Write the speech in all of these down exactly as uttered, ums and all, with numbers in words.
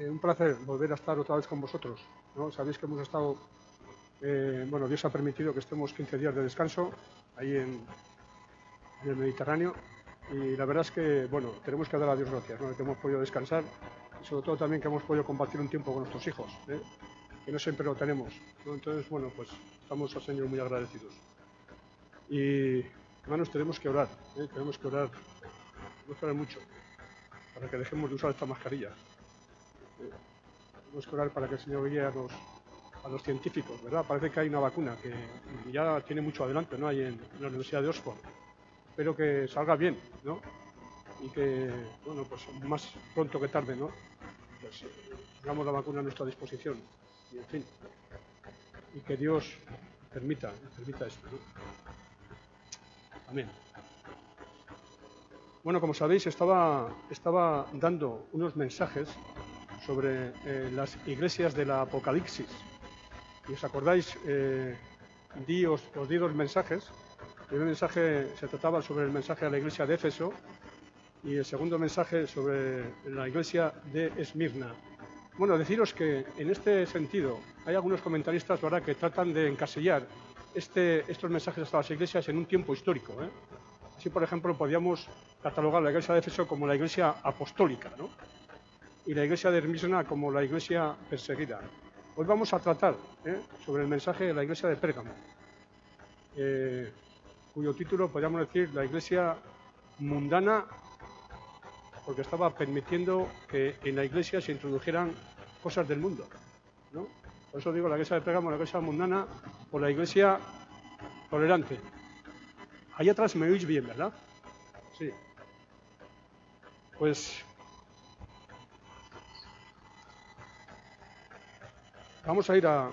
Eh, un placer volver a estar otra vez con vosotros, ¿no? Sabéis que hemos estado, eh, bueno, Dios ha permitido que estemos quince días de descanso ahí en, en el Mediterráneo, y la verdad es que, bueno, tenemos que dar a Dios gracias, ¿no?, que hemos podido descansar, y sobre todo también que hemos podido compartir un tiempo con nuestros hijos, ¿eh?, que no siempre lo tenemos, ¿no? Entonces, bueno, pues estamos al Señor muy agradecidos. Y, hermanos, tenemos que orar, ¿eh? tenemos que orar, tenemos que orar mucho, para que dejemos de usar esta mascarilla. Eh, tenemos que orar para que el Señor guíe a los, a los científicos, ¿verdad? Parece que hay una vacuna que ya tiene mucho adelante, ¿no?, hay en, en la Universidad de Oxford. Espero que salga bien, ¿no?, y que, bueno, pues más pronto que tarde, ¿no?, pues tengamos la vacuna a nuestra disposición, y en fin, y que Dios permita, permita esto, ¿no? Amén. Bueno, como sabéis, estaba, estaba dando unos mensajes sobre eh, las iglesias del Apocalipsis. Y os acordáis, eh, di, os, os di dos mensajes. El primer mensaje se trataba sobre el mensaje a la iglesia de Éfeso, y el segundo mensaje sobre la iglesia de Esmirna. Bueno, deciros que en este sentido hay algunos comentaristas, ¿verdad?, que tratan de encasillar este, estos mensajes a las iglesias en un tiempo histórico, ¿eh? Así, por ejemplo, podríamos catalogar la iglesia de Éfeso como la iglesia apostólica, ¿no?, y la iglesia de Esmirna como la iglesia perseguida. Hoy vamos a tratar ¿eh? sobre el mensaje de la iglesia de Pérgamo, eh, cuyo título podríamos decir la iglesia mundana, porque estaba permitiendo que en la iglesia se introdujeran cosas del mundo, ¿no? Por eso digo la iglesia de Pérgamo, la iglesia mundana, o la iglesia tolerante. Ahí atrás me oís bien, ¿verdad? Sí. Pues vamos a ir a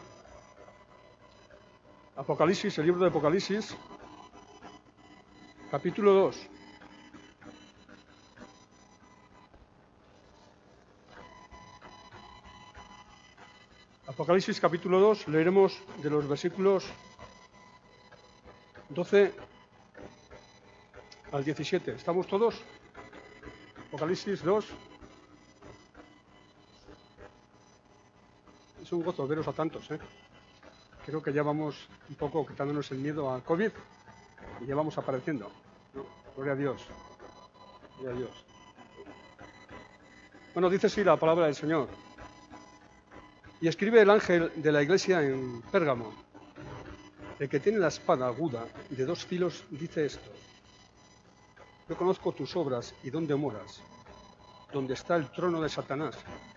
Apocalipsis, el libro de Apocalipsis, capítulo dos. Apocalipsis, capítulo dos, leeremos de los versículos doce al diecisiete. ¿Estamos todos? Apocalipsis dos. Es un gozo veros a tantos, ¿eh? Creo que ya vamos un poco quitándonos el miedo al COVID y ya vamos apareciendo, ¿no? Gloria a Dios. Gloria a Dios. Bueno, dice así la palabra del Señor. Y escribe el ángel de la iglesia en Pérgamo: el que tiene la espada aguda de dos filos dice esto: yo conozco tus obras y dónde moras, donde está el trono de Satanás.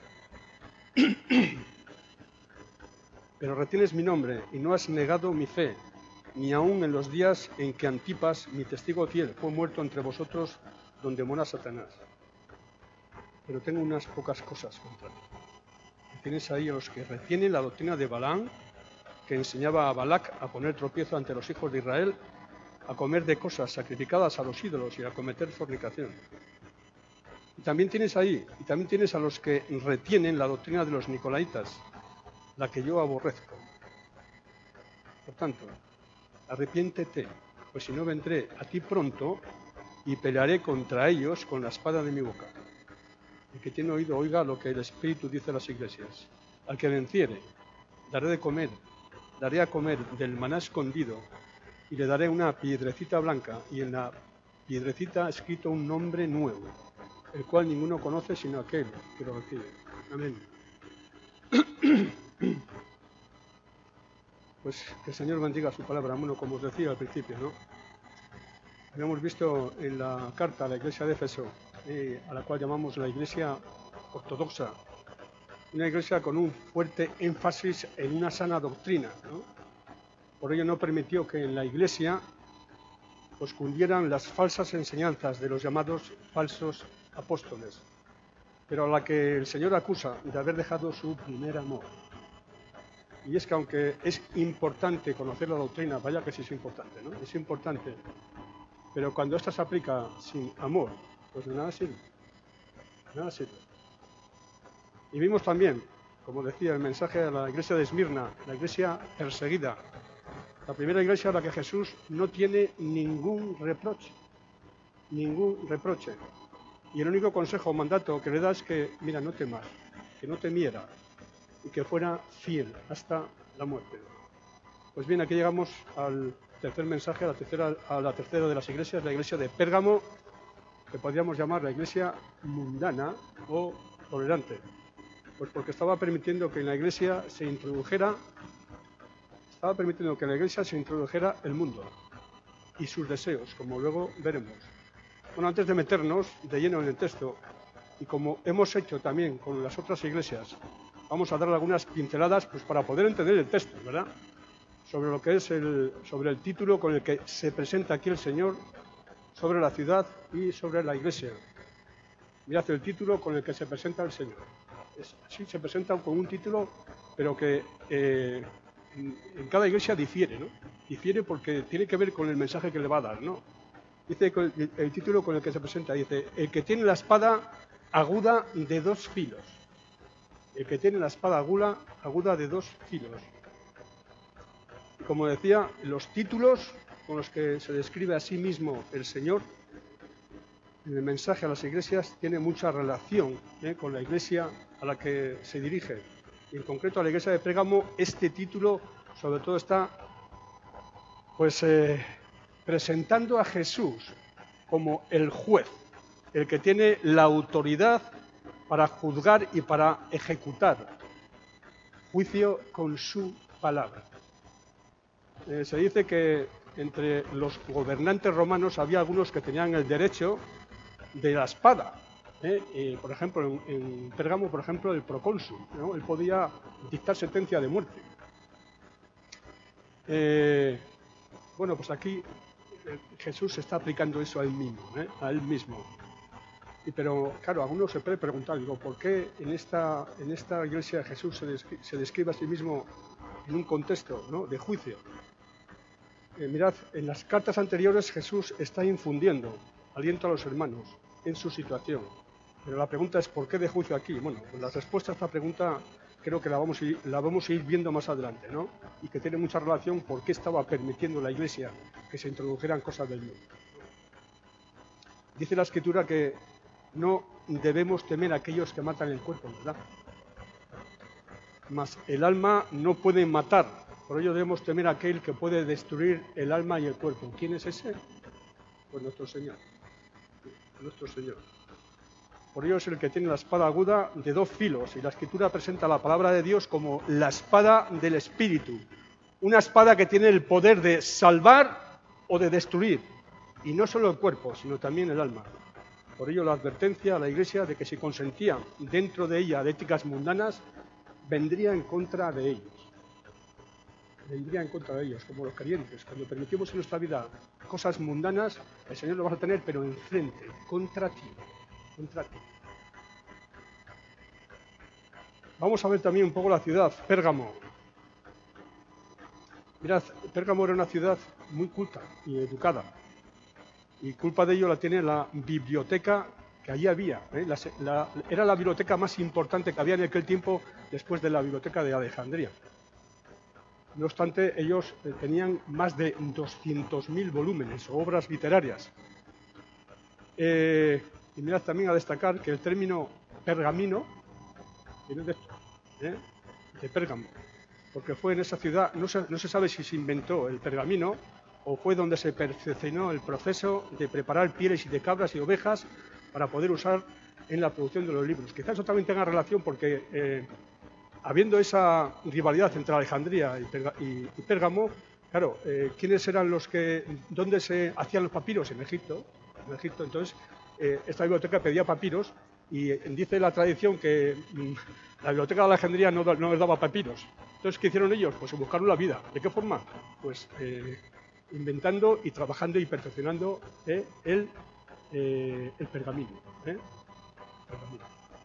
Pero retienes mi nombre y no has negado mi fe, ni aun en los días en que Antipas, mi testigo fiel, fue muerto entre vosotros, donde mora Satanás. Pero tengo unas pocas cosas contra ti. Tienes ahí a los que retienen la doctrina de Balaam, que enseñaba a Balac a poner tropiezo ante los hijos de Israel, a comer de cosas sacrificadas a los ídolos y a cometer fornicación. Y también tienes ahí, y también tienes a los que retienen la doctrina de los nicolaitas, la que yo aborrezco. Por tanto, arrepiéntete, pues si no vendré a ti pronto y pelearé contra ellos con la espada de mi boca. El que tiene oído oiga lo que el Espíritu dice a las iglesias. Al que venciere, daré de comer, daré a comer del maná escondido, y le daré una piedrecita blanca, y en la piedrecita escrito un nombre nuevo, el cual ninguno conoce sino aquel que lo recibe. Amén. Pues que el Señor bendiga su palabra. Bueno, como os decía al principio, ¿no?, habíamos visto en la carta a la iglesia de Éfeso, eh, a la cual llamamos la iglesia ortodoxa, una iglesia con un fuerte énfasis en una sana doctrina, ¿no? Por ello no permitió que en la iglesia pues cundieran las falsas enseñanzas de los llamados falsos apóstoles, pero a la que el Señor acusa de haber dejado su primer amor. Y es que aunque es importante conocer la doctrina, vaya que sí es importante, ¿no? Es importante, pero cuando esta se aplica sin amor, pues de nada sirve, de nada sirve. Y vimos también, como decía el mensaje a la iglesia de Esmirna, la iglesia perseguida, la primera iglesia a la que Jesús no tiene ningún reproche, ningún reproche. Y el único consejo o mandato que le da es que, mira, no temas, que no temiera y que fuera fiel hasta la muerte. Pues bien, aquí llegamos al tercer mensaje, a la tercera, a la tercera de las iglesias, la iglesia de Pérgamo, que podríamos llamar la iglesia mundana o tolerante. Pues porque estaba permitiendo que en la iglesia se introdujera, estaba permitiendo que en la iglesia se introdujera el mundo y sus deseos, como luego veremos. Bueno, antes de meternos de lleno en el texto, y como hemos hecho también con las otras iglesias, vamos a dar algunas pinceladas pues, para poder entender el texto, ¿verdad? Sobre lo que es el, sobre el título con el que se presenta aquí el Señor, sobre la ciudad y sobre la iglesia. Mirad el título con el que se presenta el Señor. Es, sí, se presenta con un título, pero que eh, en, en cada iglesia difiere, ¿no? Difiere porque tiene que ver con el mensaje que le va a dar, ¿no? Dice el, el título con el que se presenta, dice, el que tiene la espada aguda de dos filos. El que tiene la espada aguda, aguda de dos filos. Y como decía, los títulos con los que se describe a sí mismo el Señor en el mensaje a las iglesias tiene mucha relación ¿eh? con la iglesia a la que se dirige. Y en concreto a la iglesia de Pérgamo, este título sobre todo está pues eh, presentando a Jesús como el juez, el que tiene la autoridad para juzgar y para ejecutar juicio con su palabra. Eh, se dice que entre los gobernantes romanos había algunos que tenían el derecho de la espada. ¿eh? Eh, por ejemplo, en, en Pérgamo, por ejemplo, el procónsul, ¿no? Él podía dictar sentencia de muerte. Eh, bueno, pues aquí eh, Jesús está aplicando eso a él mismo, ¿eh? a él mismo. Y, pero, claro, a uno se puede preguntar, digo, ¿por qué en esta, en esta iglesia Jesús se, descri se describe a sí mismo en un contexto, ¿no? de juicio? Eh, mirad, en las cartas anteriores Jesús está infundiendo aliento a los hermanos en su situación. Pero la pregunta es, ¿por qué de juicio aquí? Bueno, pues la respuesta a esta pregunta creo que la vamos a ir, la vamos a ir viendo más adelante, ¿no? Y que tiene mucha relación por qué estaba permitiendo la Iglesia que se introdujeran cosas del mundo. Dice la Escritura que no debemos temer a aquellos que matan el cuerpo, ¿verdad? Mas el alma no puede matar. Por ello debemos temer a aquel que puede destruir el alma y el cuerpo. ¿Quién es ese? Pues nuestro Señor. Nuestro Señor. Por ello es el que tiene la espada aguda de dos filos. Y la Escritura presenta la palabra de Dios como la espada del Espíritu. Una espada que tiene el poder de salvar o de destruir. Y no solo el cuerpo, sino también el alma. Por ello la advertencia a la Iglesia de que si consentía dentro de ella de éticas mundanas, vendría en contra de ellos. Vendría en contra de ellos, como los creyentes. Cuando permitimos en nuestra vida cosas mundanas, el Señor lo va a tener, pero enfrente, contra ti. Contra ti. Vamos a ver también un poco la ciudad, Pérgamo. Mirad, Pérgamo era una ciudad muy culta y educada. Y culpa de ello la tiene la biblioteca que allí había. ¿eh? La, la, era la biblioteca más importante que había en aquel tiempo después de la biblioteca de Alejandría. No obstante, ellos eh, tenían más de doscientos mil volúmenes o obras literarias. Eh, y mirad también a destacar que el término pergamino viene de, ¿eh? de Pérgamo, porque fue en esa ciudad, no se, no se sabe si se inventó el pergamino o fue donde se perfeccionó el proceso de preparar pieles y de cabras y ovejas para poder usar en la producción de los libros. Quizás eso también tenga relación porque, eh, habiendo esa rivalidad entre Alejandría y, Perga, y, y Pérgamo, claro, eh, ¿quiénes eran los que, dónde se hacían los papiros? En Egipto. En Egipto, entonces, eh, esta biblioteca pedía papiros y eh, dice la tradición que mm, la biblioteca de Alejandría no, no les daba papiros. Entonces, ¿qué hicieron ellos? Pues buscaron la vida. ¿De qué forma? Pues eh, inventando y trabajando y perfeccionando eh, el, eh, el pergamino. ¿eh? pergamino.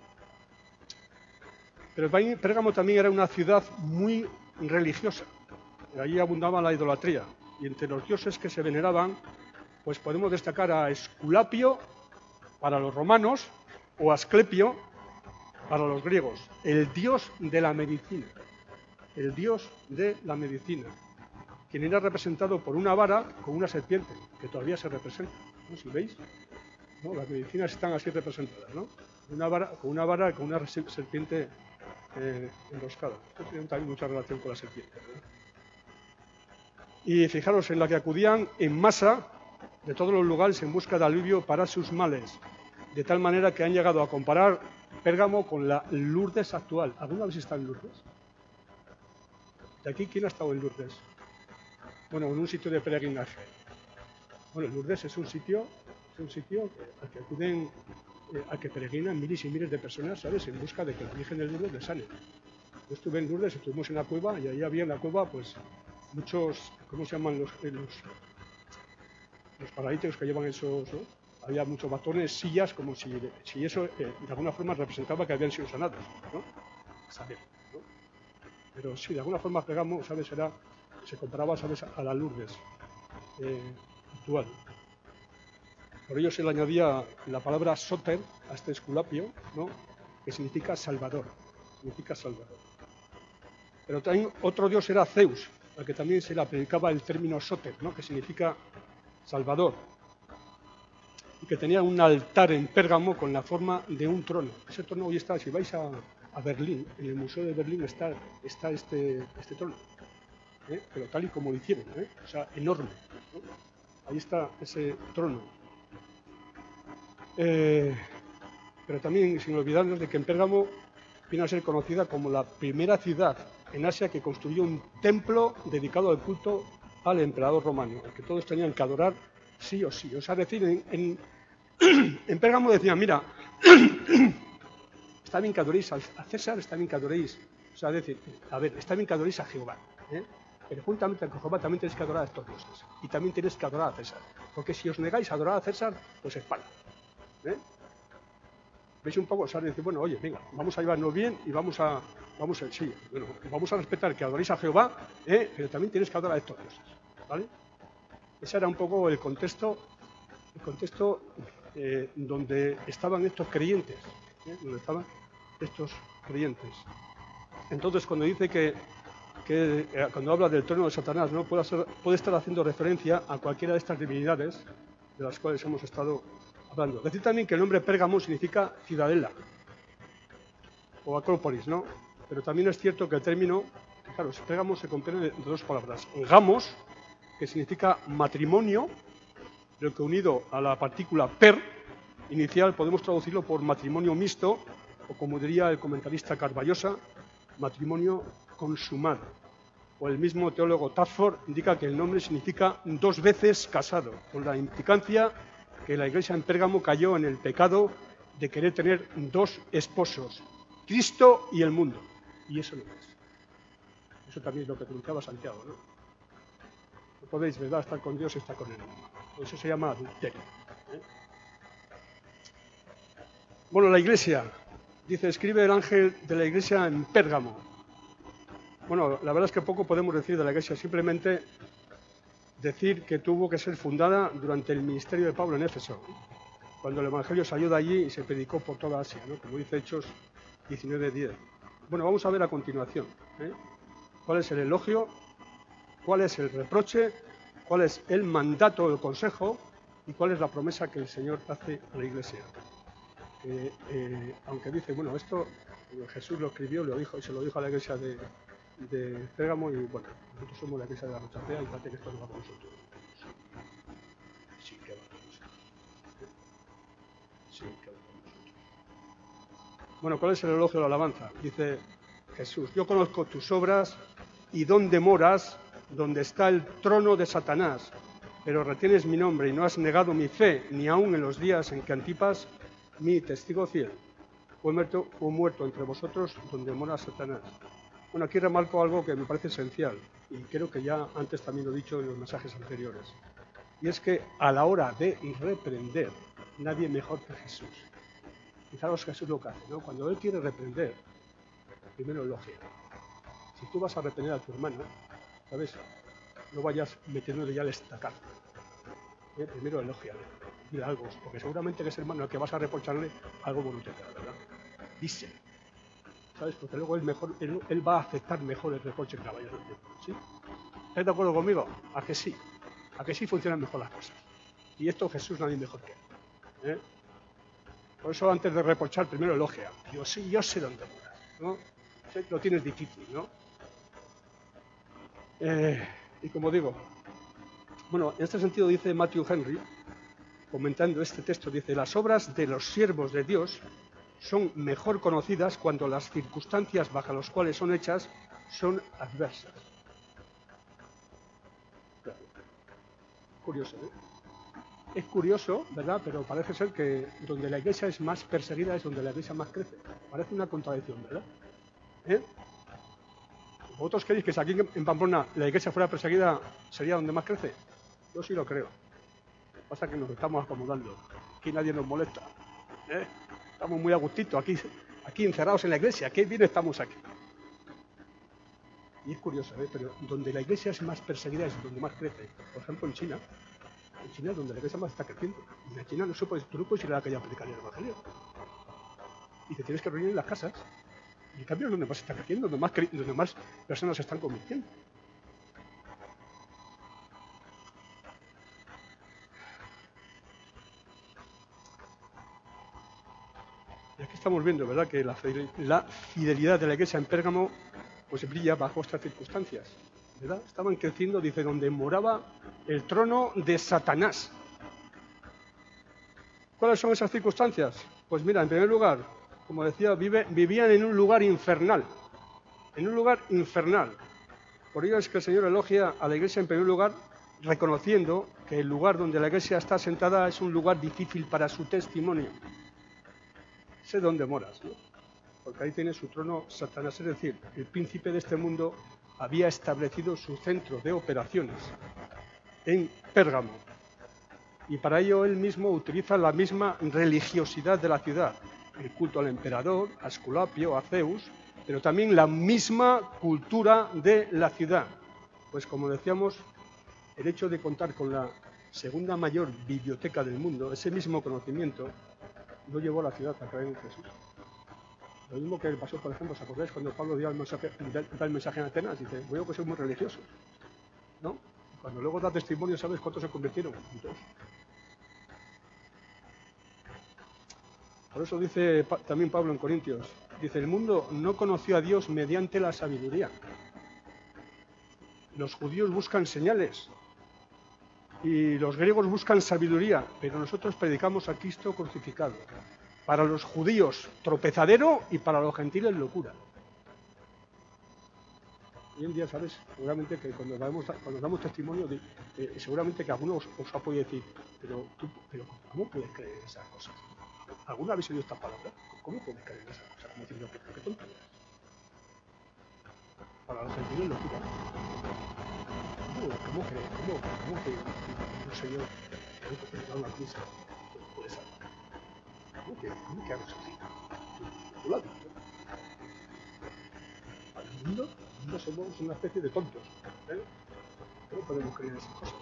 Pero Pérgamo también era una ciudad muy religiosa. Allí abundaba la idolatría. Y entre los dioses que se veneraban, pues podemos destacar a Esculapio para los romanos o Asclepio para los griegos, el dios de la medicina. El dios de la medicina, quien era representado por una vara con una serpiente, que todavía se representa, ¿no? Si veis, ¿no? Las medicinas están así representadas, ¿no? una vara, con una vara, con una serpiente eh, enroscada. Esto tiene también mucha relación con la serpiente, ¿verdad? Y fijaros, en la que acudían en masa de todos los lugares en busca de alivio para sus males, de tal manera que han llegado a comparar Pérgamo con la Lourdes actual. ¿Alguna vez está en Lourdes? ¿De aquí quién ha estado en Lourdes? Bueno, en un sitio de peregrinaje. Bueno, Lourdes es un sitio, es un sitio al que acuden, eh, al que peregrinan miles y miles de personas, ¿sabes?, en busca de que la Virgen de Lourdes les sane. Yo estuve en Lourdes, estuvimos en la cueva y ahí había en la cueva, pues, muchos, ¿cómo se llaman los, los, los paralíticos que llevan esos, ¿no? Había muchos batones, sillas, como si, si eso eh, de alguna forma representaba que habían sido sanados, ¿no? A saber, ¿no? Pero sí, de alguna forma pegamos, ¿sabes? Era, se comparaba, ¿sabes?, a la Lourdes eh, actual. Por ello se le añadía la palabra Soter a este esculapio, ¿no?, que significa Salvador, significa Salvador. Pero también otro dios era Zeus, al que también se le aplicaba el término Soter, ¿no?, que significa Salvador, y que tenía un altar en Pérgamo con la forma de un trono. Ese trono hoy está, si vais a, a Berlín, en el Museo de Berlín está, está este, este trono, ¿eh?, pero tal y como lo hicieron, ¿eh?, o sea, enorme, ¿no? Ahí está ese trono. Eh, pero también, sin olvidarnos de que en Pérgamo viene a ser conocida como la primera ciudad en Asia que construyó un templo dedicado al culto al emperador romano, al que todos tenían que adorar sí o sí. O sea, decir, en, en, en Pérgamo decían, mira, está bien que adoréis a César, está bien que adoréis, o sea, decir, a ver, está bien que adoréis a Jehová, ¿eh?, pero juntamente con Jehová también tenéis que adorar a estos dioses, y también tenéis que adorar a César, porque si os negáis a adorar a César, pues espalda, ¿eh? ¿Veis un poco? O sea, decir, bueno, oye, venga, vamos a llevarnos bien y vamos a, vamos a, sí, bueno, vamos a respetar que adoréis a Jehová, ¿eh?, pero también tenéis que adorar a estos dioses, ¿vale? Ese era un poco el contexto, el contexto eh, donde estaban estos creyentes, ¿eh?, donde estaban estos creyentes. Entonces, cuando dice que, que eh, cuando habla del trono de Satanás, ¿no?, puede, ser, puede estar haciendo referencia a cualquiera de estas divinidades de las cuales hemos estado hablando. Decir también que el nombre Pérgamo significa ciudadela o acrópolis, ¿no? Pero también es cierto que el término, claro, Pérgamo se compone de dos palabras. Gamos, que significa matrimonio, pero que unido a la partícula per inicial podemos traducirlo por matrimonio mixto, o como diría el comentarista Carballosa, matrimonio consumado. O el mismo teólogo Taford indica que el nombre significa dos veces casado, con la implicancia que la Iglesia en Pérgamo cayó en el pecado de querer tener dos esposos, Cristo y el mundo. Y eso no es. Eso también es lo que predicaba Santiago, ¿no? No podéis, ¿verdad?, estar con Dios y estar con él. Eso se llama adulterio, ¿eh? Bueno, la Iglesia, dice, escribe el ángel de la Iglesia en Pérgamo. Bueno, la verdad es que poco podemos decir de la Iglesia, simplemente decir que tuvo que ser fundada durante el ministerio de Pablo en Éfeso, cuando el Evangelio salió de allí y se predicó por toda Asia, ¿no?, como dice Hechos diecinueve diez. Bueno, vamos a ver a continuación, ¿eh?, cuál es el elogio, cuál es el reproche, cuál es el mandato del consejo y cuál es la promesa que el Señor hace a la Iglesia. Eh, eh, aunque dice, bueno, esto Jesús lo escribió, lo dijo y se lo dijo a la Iglesia de, de Pérgamo, y bueno, nosotros somos la Iglesia de la Rochapea y parece que esto no va con nosotros. Sí que va con nosotros. Sí que va con nosotros. Bueno, ¿cuál es el elogio de la alabanza? Dice Jesús, yo conozco tus obras y dónde moras, donde está el trono de Satanás, pero retienes mi nombre y no has negado mi fe, ni aun en los días en que Antipas, mi testigo fiel, fue muerto, fue muerto entre vosotros, donde mora Satanás. Bueno, aquí remarco algo que me parece esencial, y creo que ya antes también lo he dicho en los mensajes anteriores, y es que a la hora de reprender, nadie mejor que Jesús. Fijaros Jesús lo que hace, ¿no? Cuando Él quiere reprender, primero elogia. Si tú vas a reprender a tu hermano, ¿sabes?, no vayas metiéndole ya el estacazo. ¿Eh? Primero elógiale, dile algo, porque seguramente que ese hermano al que vas a reprocharle algo bueno te da, ¿verdad? Díselo, ¿sabes? Porque luego él, mejor, él, él va a aceptar mejor el reproche que la vayas a hacer, ¿sí? ¿Estás de acuerdo conmigo? A que sí, a que sí funcionan mejor las cosas. Y esto Jesús nadie mejor que él, ¿eh? Por eso antes de reprochar, primero elogia. Yo sí, yo sé dónde moras, ¿no? Lo tienes difícil, ¿no? Eh, y como digo, bueno, en este sentido dice Matthew Henry, comentando este texto, dice, las obras de los siervos de Dios son mejor conocidas cuando las circunstancias bajo las cuales son hechas son adversas. Claro. Curioso, ¿eh? Es curioso, ¿verdad? Pero parece ser que donde la iglesia es más perseguida es donde la iglesia más crece. Parece una contradicción, ¿verdad? ¿Eh? ¿Vosotros creéis que si aquí en Pamplona la iglesia fuera perseguida sería donde más crece? Yo sí lo creo. Pasa que nos estamos acomodando. Aquí nadie nos molesta. ¿Eh? Estamos muy a gustito aquí, aquí encerrados en la iglesia. Qué bien estamos aquí. Y es curioso, ¿eh? Pero donde la iglesia es más perseguida es donde más crece. Por ejemplo, en China. En China es donde la iglesia más está creciendo. Y en China no se puede, tú no puedes ir a la calle a predicar el evangelio. Y te tienes que reunir en las casas. Y en cambio es donde más está creciendo, donde más, donde más personas se están convirtiendo. Y aquí estamos viendo, ¿verdad?, que la fidelidad de la iglesia en Pérgamo pues brilla bajo estas circunstancias, ¿verdad? Estaban creciendo, dice, donde moraba el trono de Satanás. ¿Cuáles son esas circunstancias? Pues mira, en primer lugar, como decía, vive, vivían en un lugar infernal, en un lugar infernal. Por ello es que el Señor elogia a la iglesia en primer lugar, reconociendo que el lugar donde la iglesia está sentada es un lugar difícil para su testimonio. Sé dónde moras, ¿no? Porque ahí tiene su trono Satanás, es decir, el príncipe de este mundo había establecido su centro de operaciones en Pérgamo. Y para ello él mismo utiliza la misma religiosidad de la ciudad, el culto al emperador, a Esculapio, a Zeus, pero también la misma cultura de la ciudad. Pues como decíamos, el hecho de contar con la segunda mayor biblioteca del mundo, ese mismo conocimiento, lo llevó a la ciudad a creer en Jesús. Lo mismo que pasó, por ejemplo, ¿os acordáis cuando Pablo dio el mensaje, da el mensaje en Atenas? Dice, veo que sois muy religiosos, ¿no? Cuando luego da testimonio, ¿sabes cuántos se convirtieron? Entonces, por eso dice también Pablo en Corintios, dice, el mundo no conoció a Dios mediante la sabiduría. Los judíos buscan señales y los griegos buscan sabiduría, pero nosotros predicamos a Cristo crucificado. Para los judíos, tropezadero, y para los gentiles, locura. Hoy en día, ¿sabes? Seguramente que cuando damos, cuando damos testimonio, de, eh, seguramente que algunos os, os ha podido decir, pero, tú, pero ¿cómo puedes creer en esas cosas? ¿Alguna vez oído esta palabra? ¿Cómo puedes creer en esas cosas? Como diciendo, ¿qué, qué tonto eres? Para los gentiles, locura. ¿Cómo, cómo crees? ¿Cómo, cómo que un señor tengo que predicar una cruz puede ser? ¿Cómo que, cómo que ha resucitado? ¿Tú lo has visto? Para el mundo, el mundo somos una especie de tontos, ¿eh? ¿Cómo podemos creer en esas cosas?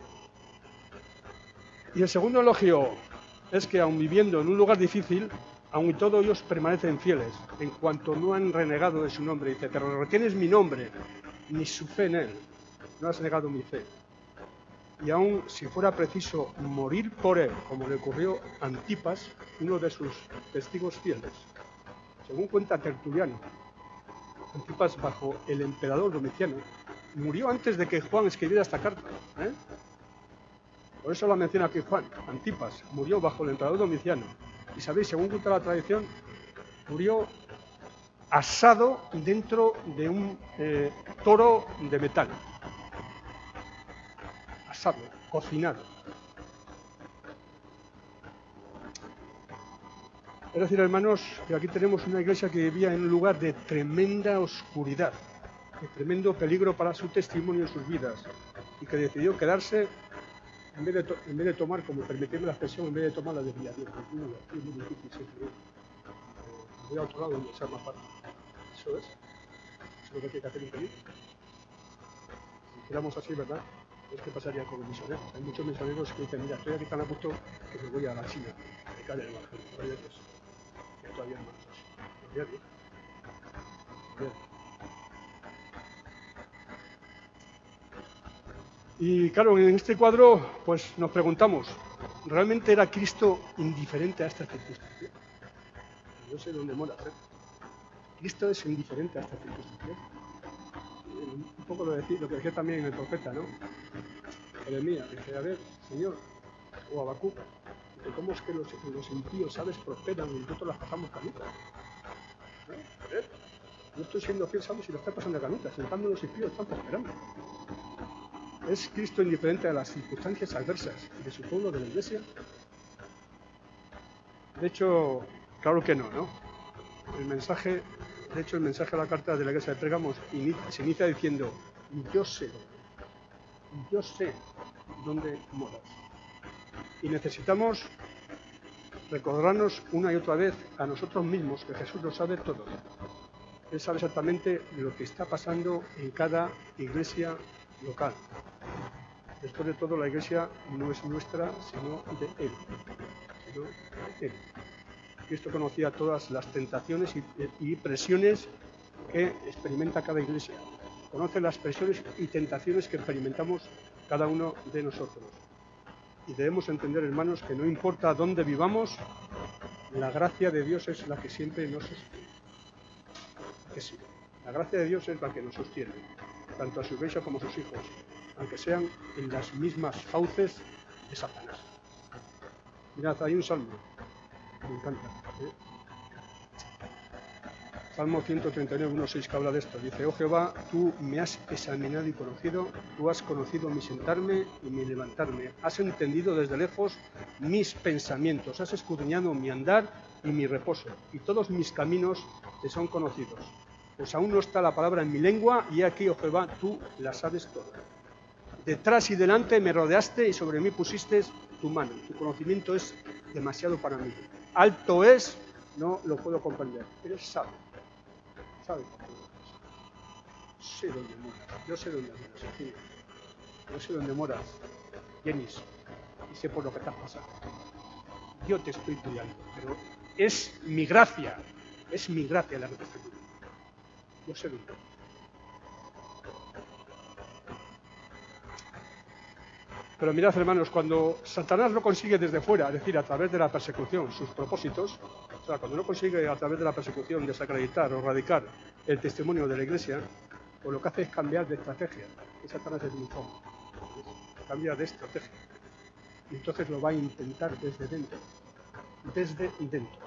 Y el segundo elogio es que, aun viviendo en un lugar difícil, aun y todo ellos permanecen fieles, en cuanto no han renegado de su nombre. Dice, pero retienes mi nombre, ni su fe en él, no has negado mi fe. Y aun si fuera preciso morir por él, como le ocurrió a Antipas, uno de sus testigos fieles. Según cuenta Tertuliano, Antipas, bajo el emperador Domiciano, murió antes de que Juan escribiera esta carta, ¿eh? Por eso la menciona aquí Juan. Antipas murió bajo el emperador Domiciano. Y sabéis, según cuenta la tradición, murió asado dentro de un eh, toro de metal. Asado, cocinado. Es decir, hermanos, que aquí tenemos una iglesia que vivía en un lugar de tremenda oscuridad, de tremendo peligro para su testimonio en sus vidas, y que decidió quedarse en vez de, to en vez de tomar, como permitirme la expresión, en vez de tomar la desviación. Es muy difícil siempre. Voy a otro lado donde sea más fácil. Eso es. Eso es lo que hay que hacer impedir. Si hiciéramos así, ¿verdad? Es que pasaría con los misioneros. Hay muchos misioneros que dicen, mira, estoy aquí tan a gusto que me voy a la China, a predicar el evangelio. Todavía es eso. Que todavía no es así. Todavía bien. Bien. Y claro, en este cuadro, pues nos preguntamos, ¿realmente era Cristo indiferente a esta circunstancia? No sé dónde mola, ¿eh? Cristo es indiferente a esta circunstancia. Un poco lo, decía, lo que decía también el profeta, ¿no? Jeremías, dice, a ver, Señor, o Habacuc, dice, ¿cómo es que los, los impíos, sabes, prosperan y nosotros las pasamos canutas? ¿No? A ver, yo estoy siendo fiel, sabes, y lo está pasando canutas, en cambio los impíos están prosperando. ¿Es Cristo indiferente a las circunstancias adversas de su pueblo, de la Iglesia? De hecho, claro que no, ¿no? El mensaje, de hecho, el mensaje a la carta de la Iglesia de Pérgamo se inicia diciendo, yo sé, yo sé dónde moras. Y necesitamos recordarnos una y otra vez a nosotros mismos que Jesús lo sabe todo. Él sabe exactamente lo que está pasando en cada iglesia local. Después de todo, la iglesia no es nuestra, sino de Él. Sino de Él. Cristo conocía todas las tentaciones y, y presiones que experimenta cada iglesia. Conoce las presiones y tentaciones que experimentamos cada uno de nosotros. Y debemos entender, hermanos, que no importa dónde vivamos, la gracia de Dios es la que siempre nos sostiene. Que sí, la gracia de Dios es la que nos sostiene, tanto a su iglesia como a sus hijos, aunque sean en las mismas fauces de Satanás. Mirad, hay un salmo, me encanta, ¿eh? Salmo ciento treinta y nueve, uno seis, que habla de esto. Dice, oh Jehová, tú me has examinado y conocido, tú has conocido mi sentarme y mi levantarme, has entendido desde lejos mis pensamientos, has escudriñado mi andar y mi reposo, y todos mis caminos te son conocidos. Pues aún no está la palabra en mi lengua, y aquí, oh Jehová, tú la sabes todo. Detrás y delante me rodeaste y sobre mí pusiste tu mano. Tu conocimiento es demasiado para mí. Alto es, no lo puedo comprender. Eres sabio. Sabio. Sé dónde moras. Yo sé dónde moras, aquí. Yo sé dónde moras, Jenis. Y sé por lo que te has pasado. Yo te estoy cuidando, pero es mi gracia. Es mi gracia la que te estoy cuidando. Yo sé dónde. Pero mirad, hermanos, cuando Satanás no consigue desde fuera, es decir, a través de la persecución, sus propósitos, o sea, cuando no consigue a través de la persecución desacreditar o radicar el testimonio de la Iglesia, pues lo que hace es cambiar de estrategia. Y Satanás es muy cómodo. Cambia de estrategia. Y entonces lo va a intentar desde dentro. Desde dentro.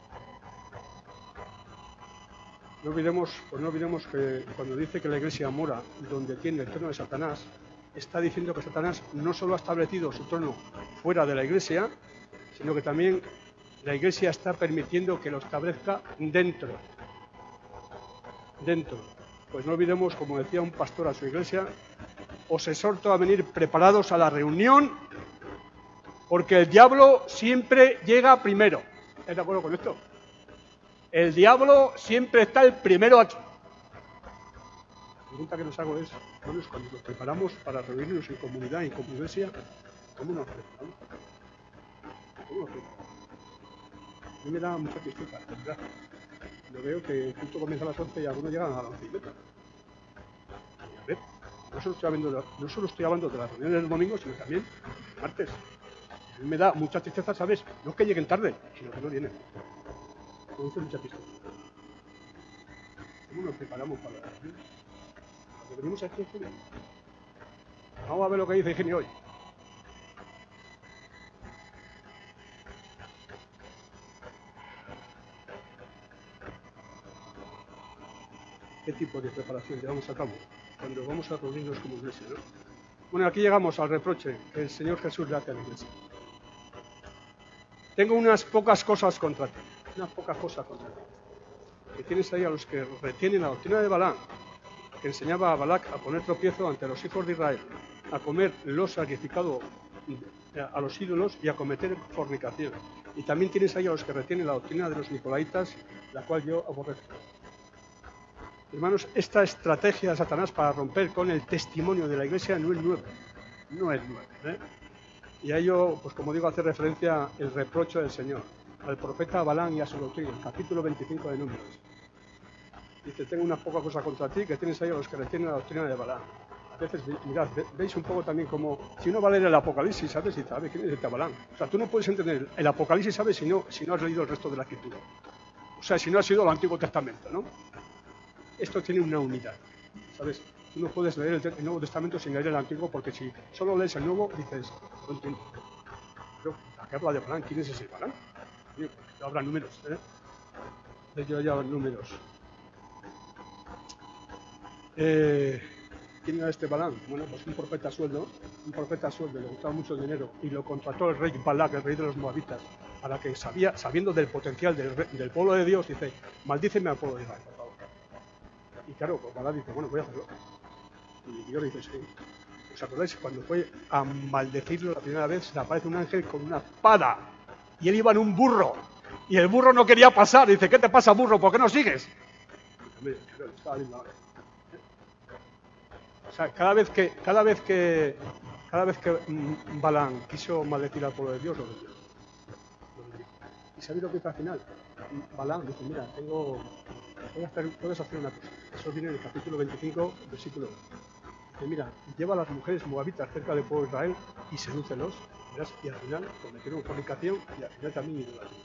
No olvidemos, pues no olvidemos que cuando dice que la Iglesia mora donde tiene el trono de Satanás, está diciendo que Satanás no solo ha establecido su trono fuera de la Iglesia, sino que también la Iglesia está permitiendo que lo establezca dentro. Dentro. Pues no olvidemos, como decía un pastor a su iglesia, os exhorto a venir preparados a la reunión, porque el diablo siempre llega primero. ¿Estás de acuerdo con esto? El diablo siempre está el primero aquí. La pregunta que nos hago es, bueno, es cuando nos preparamos para reunirnos en comunidad y como iglesia, ¿cómo nos preparamos? ¿Cómo nos preparamos? A mí me da mucha tristeza, ¿verdad? Yo veo que justo comienza a las once y algunos llegan a las once y media. A ver, no solo, estoy hablando de, no solo estoy hablando de las reuniones del domingo, sino también martes. A mí me da mucha tristeza, ¿sabes? No es que lleguen tarde, sino que no vienen. Me produce mucha tristeza. ¿Cómo nos preparamos para la reunión? Cuando venimos aquí, Ingenio. Vamos a ver lo que dice Ingenio hoy. ¿Qué tipo de preparación llevamos a cabo cuando vamos a reunirnos como iglesia, ¿no? Bueno, aquí llegamos al reproche que el Señor Jesús le hace a la iglesia. Tengo unas pocas cosas contra ti, unas pocas cosas contra ti. Que tienes ahí a los que retienen la doctrina de Balaam, que enseñaba a Balac a poner tropiezo ante los hijos de Israel, a comer lo sacrificado a los ídolos y a cometer fornicación. Y también tienes ahí a los que retienen la doctrina de los nicolaitas, la cual yo aborrezco. Hermanos, esta estrategia de Satanás para romper con el testimonio de la Iglesia no es nueva, no es nueva, ¿eh? Y a ello, pues como digo, hace referencia el reproche del Señor al profeta Balaam y a su doctrina, capítulo veinticinco de Números. Dice, tengo una poca cosa contra ti, que tienes ahí a los que retienen la doctrina de Balaam. a veces, mirad, veis un poco también como, si uno va a leer el Apocalipsis, ¿sabes? Y sabe quién es este Balaam. O sea, tú no puedes entender el Apocalipsis, ¿sabes? Si no, si no has leído el resto de la Escritura. O sea, si no has ido al Antiguo Testamento, ¿no? Esto tiene una unidad, ¿sabes? Tú no puedes leer el, el Nuevo Testamento sin leer el Antiguo, porque si solo lees el Nuevo, dices, no entiendo. Pero, ¿a qué habla de Balaam? ¿Quién es ese Balaam? Habrá números, ¿eh? Yo ya números. Eh, ¿Quién era este Balaam? Bueno, pues un profeta a sueldo, un profeta a sueldo, le gustaba mucho el dinero y lo contrató el rey Balak, el rey de los moabitas, para que sabía, sabiendo del potencial del, del pueblo de Dios, dice, maldíceme al pueblo de Israel, por favor. Y claro, pues Balak dice, bueno, voy a hacerlo. Y Dios dice, sí. ¿Os acordáis? Cuando fue a maldecirlo la primera vez, le aparece un ángel con una espada y él iba en un burro y el burro no quería pasar. Dice, ¿qué te pasa, burro? ¿Por qué no sigues? Y dice, claro, estaba viendo ahora. O sea, cada vez que, cada vez que, cada vez que mmm, Balaam quiso maldecir al pueblo de Dios, lo bendijo. ¿Y sabéis lo que hizo al final? Balaam dice, mira, tengo, puedes hacer, puedes hacer una cosa. Eso viene en el capítulo veinticinco, versículo uno. Dice, mira, lleva a las mujeres moabitas cerca del pueblo de Israel y sedúcelos, verás, y al final cometieron fornicación y al final también idolatría.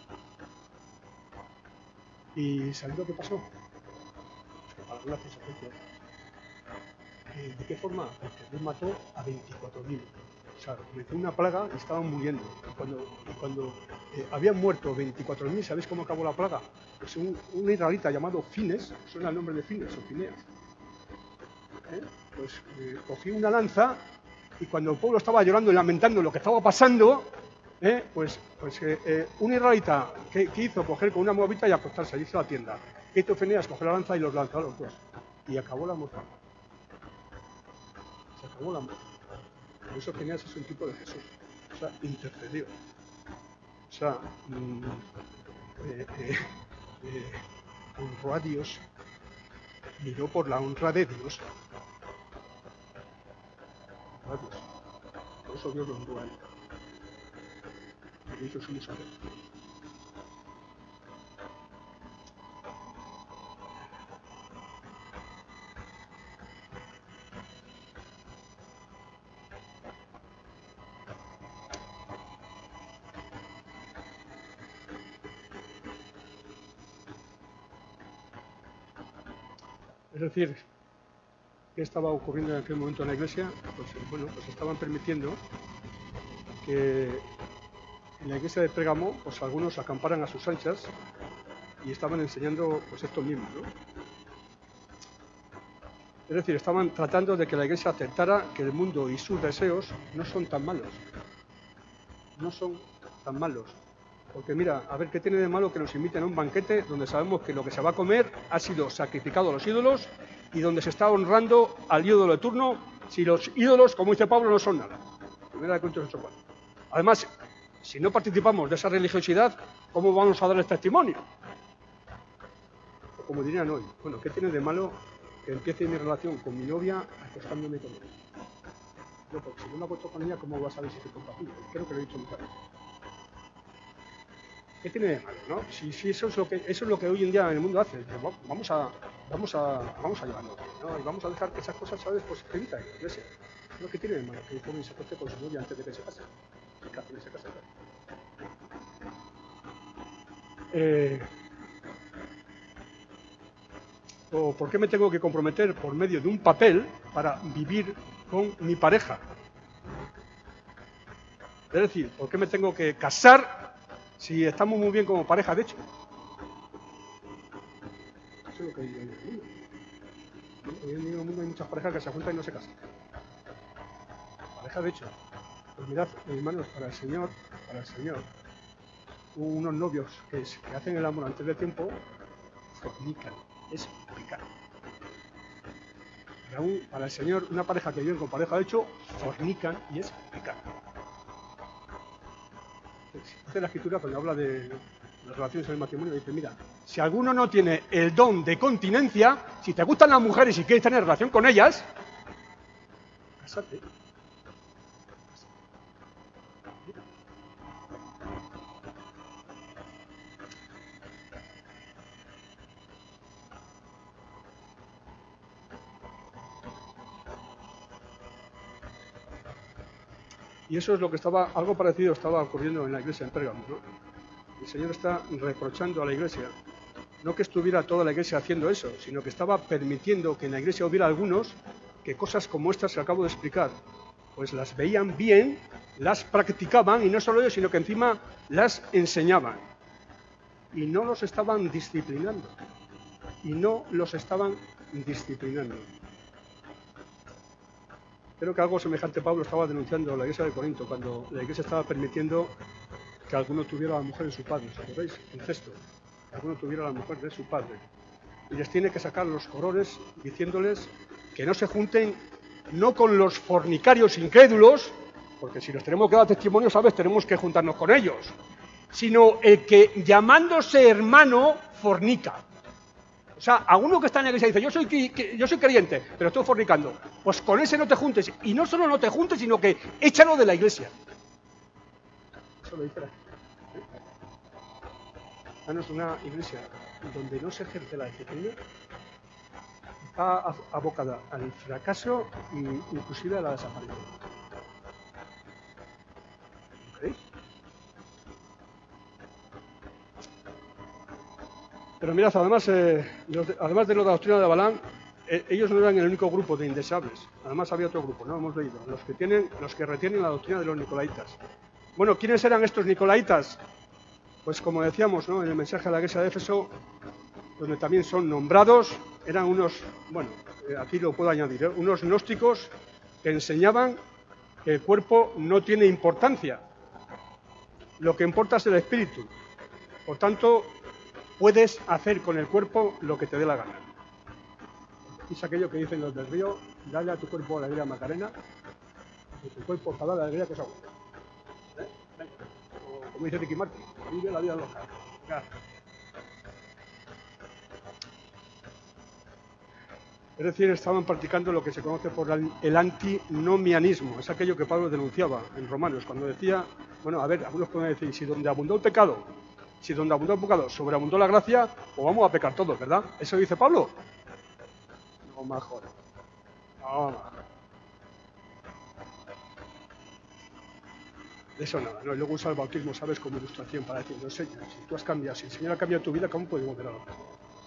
¿Y sabéis lo que pasó? Pues que pagó las consecuencias. ¿De qué forma? Porque Dios mató a veinticuatro mil. O sea, comenzó una plaga y estaban muriendo. Y cuando, y cuando eh, habían muerto veinticuatro mil, ¿sabéis cómo acabó la plaga? Pues un, un israelita llamado Fines, suena el nombre de Fines o Fineas, ¿eh? pues eh, cogió una lanza y cuando el pueblo estaba llorando y lamentando lo que estaba pasando, ¿eh? pues, pues eh, eh, un israelita que, que hizo coger con una moabita y acostarse, irse a la tienda. ¿Qué hizo Fineas? Coger la lanza y los lanzó a los dos. Y acabó la muerte. Se acabó la muerte. Por eso Fineas es un tipo de Jesús. O sea, intercedió. O sea, mmm, eh, eh, eh, honró a Dios, miró por la honra de Dios. Honró a Dios. Por eso Dios lo honró a él. Porque hizo su mujer. Es decir, ¿qué estaba ocurriendo en aquel momento en la iglesia? Pues bueno, pues estaban permitiendo que en la iglesia de Pérgamo, pues algunos acamparan a sus anchas y estaban enseñando pues esto mismo, ¿no? Es decir, estaban tratando de que la iglesia aceptara que el mundo y sus deseos no son tan malos. No son tan malos. Porque mira, a ver, ¿qué tiene de malo que nos inviten a un banquete donde sabemos que lo que se va a comer ha sido sacrificado a los ídolos y donde se está honrando al ídolo de turno si los ídolos, como dice Pablo, no son nada? Primera de Corintios ocho cuatro. Además, si no participamos de esa religiosidad, ¿cómo vamos a dar el testimonio? O como dirían hoy, bueno, ¿qué tiene de malo que empiece mi relación con mi novia acostándome con ella? No, porque si no me acuesto con ella, ¿cómo vas a saber si estoy compatible? Creo que lo he dicho muchas veces. ¿Qué tiene de malo, no? Si, si eso es lo que eso es lo que hoy en día en el mundo hace, vamos a vamos a vamos a llevarlo, ¿no? Y vamos a dejar que esas cosas, ¿sabes? Pues que evita en la iglesia. Lo que tiene de malo que un joven se acueste con su novia antes de que se case. Que hace que se case. Eh, o ¿por qué me tengo que comprometer por medio de un papel para vivir con mi pareja? Es decir, ¿por qué me tengo que casar si estamos muy bien como pareja, de hecho? Eso es lo que hay en el mundo. Hoy en el mundo hay muchas parejas que se juntan y no se casan. Pareja, de hecho. Pues mirad, hermanos, para el Señor, para el Señor, unos novios que, es, que hacen el amor antes de tiempo, fornican, es pecado. Para, un, para el Señor, una pareja que vive con pareja, de hecho, fornican y es pecado. Dice la Escritura, cuando habla de las relaciones en el matrimonio, dice, mira, si alguno no tiene el don de continencia, si te gustan las mujeres y quieres tener relación con ellas, cásate. Y eso es lo que estaba, algo parecido estaba ocurriendo en la iglesia en Pérgamo, ¿no? El Señor está reprochando a la iglesia, no que estuviera toda la iglesia haciendo eso, sino que estaba permitiendo que en la iglesia hubiera algunos que cosas como estas que acabo de explicar, pues las veían bien, las practicaban, y no solo ellos, sino que encima las enseñaban. Y no los estaban disciplinando. Y no los estaban disciplinando. Creo que algo semejante Pablo estaba denunciando a la iglesia de Corinto, cuando la iglesia estaba permitiendo que alguno tuviera a la mujer de su padre, ¿os acordáis? Incesto. Que alguno tuviera a la mujer de su padre. Y les tiene que sacar los colores diciéndoles que no se junten, no con los fornicarios incrédulos, porque si los tenemos que dar testimonio, ¿sabes? Tenemos que juntarnos con ellos, sino el que llamándose hermano fornica. O sea, a uno que está en la iglesia dice, yo soy, yo soy creyente, pero estoy fornicando. Pues con ese no te juntes. Y no solo no te juntes, sino que échalo de la iglesia. Eso lo dice la gente. Danos una iglesia donde no se ejerce la disciplina, está abocada al fracaso e inclusive a la desaparición. ¿Creéis? Pero mirad, además, eh, los de, además de lo de la doctrina de Balaam, eh, ellos no eran el único grupo de indeseables. Además había otro grupo, no hemos leído, los que tienen, los que retienen la doctrina de los nicolaitas. Bueno, ¿quiénes eran estos nicolaitas? Pues como decíamos, ¿no?, en el mensaje a la iglesia de Éfeso, donde también son nombrados, eran unos, bueno, eh, aquí lo puedo añadir, ¿eh?, unos gnósticos que enseñaban que el cuerpo no tiene importancia, lo que importa es el espíritu. Por tanto, puedes hacer con el cuerpo lo que te dé la gana. Es aquello que dicen los del río, dale a tu cuerpo la alegría Macarena, y tu cuerpo para dar la alegría que es agua. ¿Eh? O, como dice Ricky Martin, vive la vida loca. Ya. Es decir, estaban practicando lo que se conoce por el antinomianismo. Es aquello que Pablo denunciaba en Romanos, cuando decía, bueno, a ver, algunos pueden decir, si donde abundó el pecado, si donde abundó el pecado sobreabundó la gracia, pues vamos a pecar todos, ¿verdad? ¿Eso dice Pablo? No, mejor. No, mejor. De eso nada, ¿no? Y luego usa el bautismo, ¿sabes?, como ilustración para decir, no sé, si tú has cambiado, si el Señor ha cambiado tu vida, ¿cómo puedes volver a lo mismo?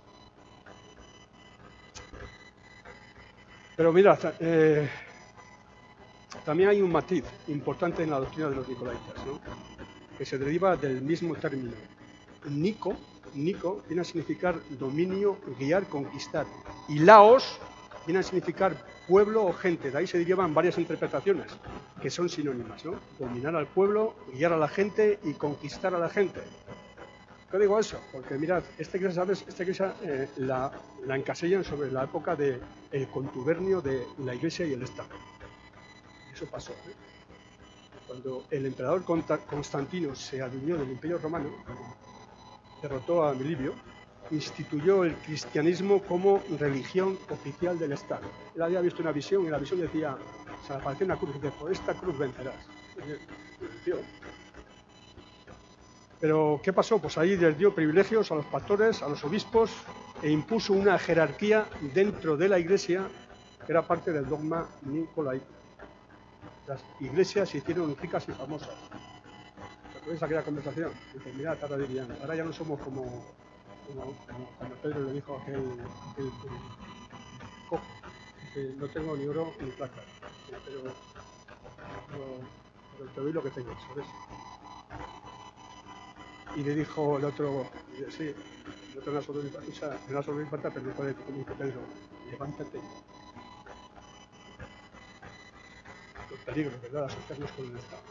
Pero mira, eh, también hay un matiz importante en la doctrina de los nicolaitas, ¿no?, que se deriva del mismo término. Nico, Nico viene a significar dominio, guiar, conquistar. Y laos viene a significar pueblo o gente. De ahí se derivan varias interpretaciones que son sinónimas, ¿no? Dominar al pueblo, guiar a la gente y conquistar a la gente. ¿Qué digo eso? Porque mirad, esta iglesia, ¿sabes? Esta iglesia eh, la, la encasillan sobre la época del contubernio de la iglesia y el Estado. Eso pasó, ¿eh? Cuando el emperador Constantino se adueñó del Imperio Romano, derrotó a Milibio, instituyó el cristianismo como religión oficial del Estado. Él había visto una visión y la visión decía, se le apareció una cruz y dice, por esta cruz vencerás. Pero, ¿qué pasó? Pues ahí les dio privilegios a los pastores, a los obispos, e impuso una jerarquía dentro de la iglesia que era parte del dogma nicolaita. Las iglesias se hicieron ricas y famosas. ¿Recuerdas aquella conversación? Dice, mirad, ahora dirían, ahora ya no somos como, como, como cuando Pedro le dijo a aquel, aquel cojo, dice, no tengo ni oro ni plata, pero, pero, pero te doy lo que tengo, ¿sabes? Y le dijo el otro, sí, el otro en la sobrevivanta, en la sobrevivanta, pero dijo, como dice Pedro, levántate. Los peligros, ¿verdad?, asociarnos con el Estado.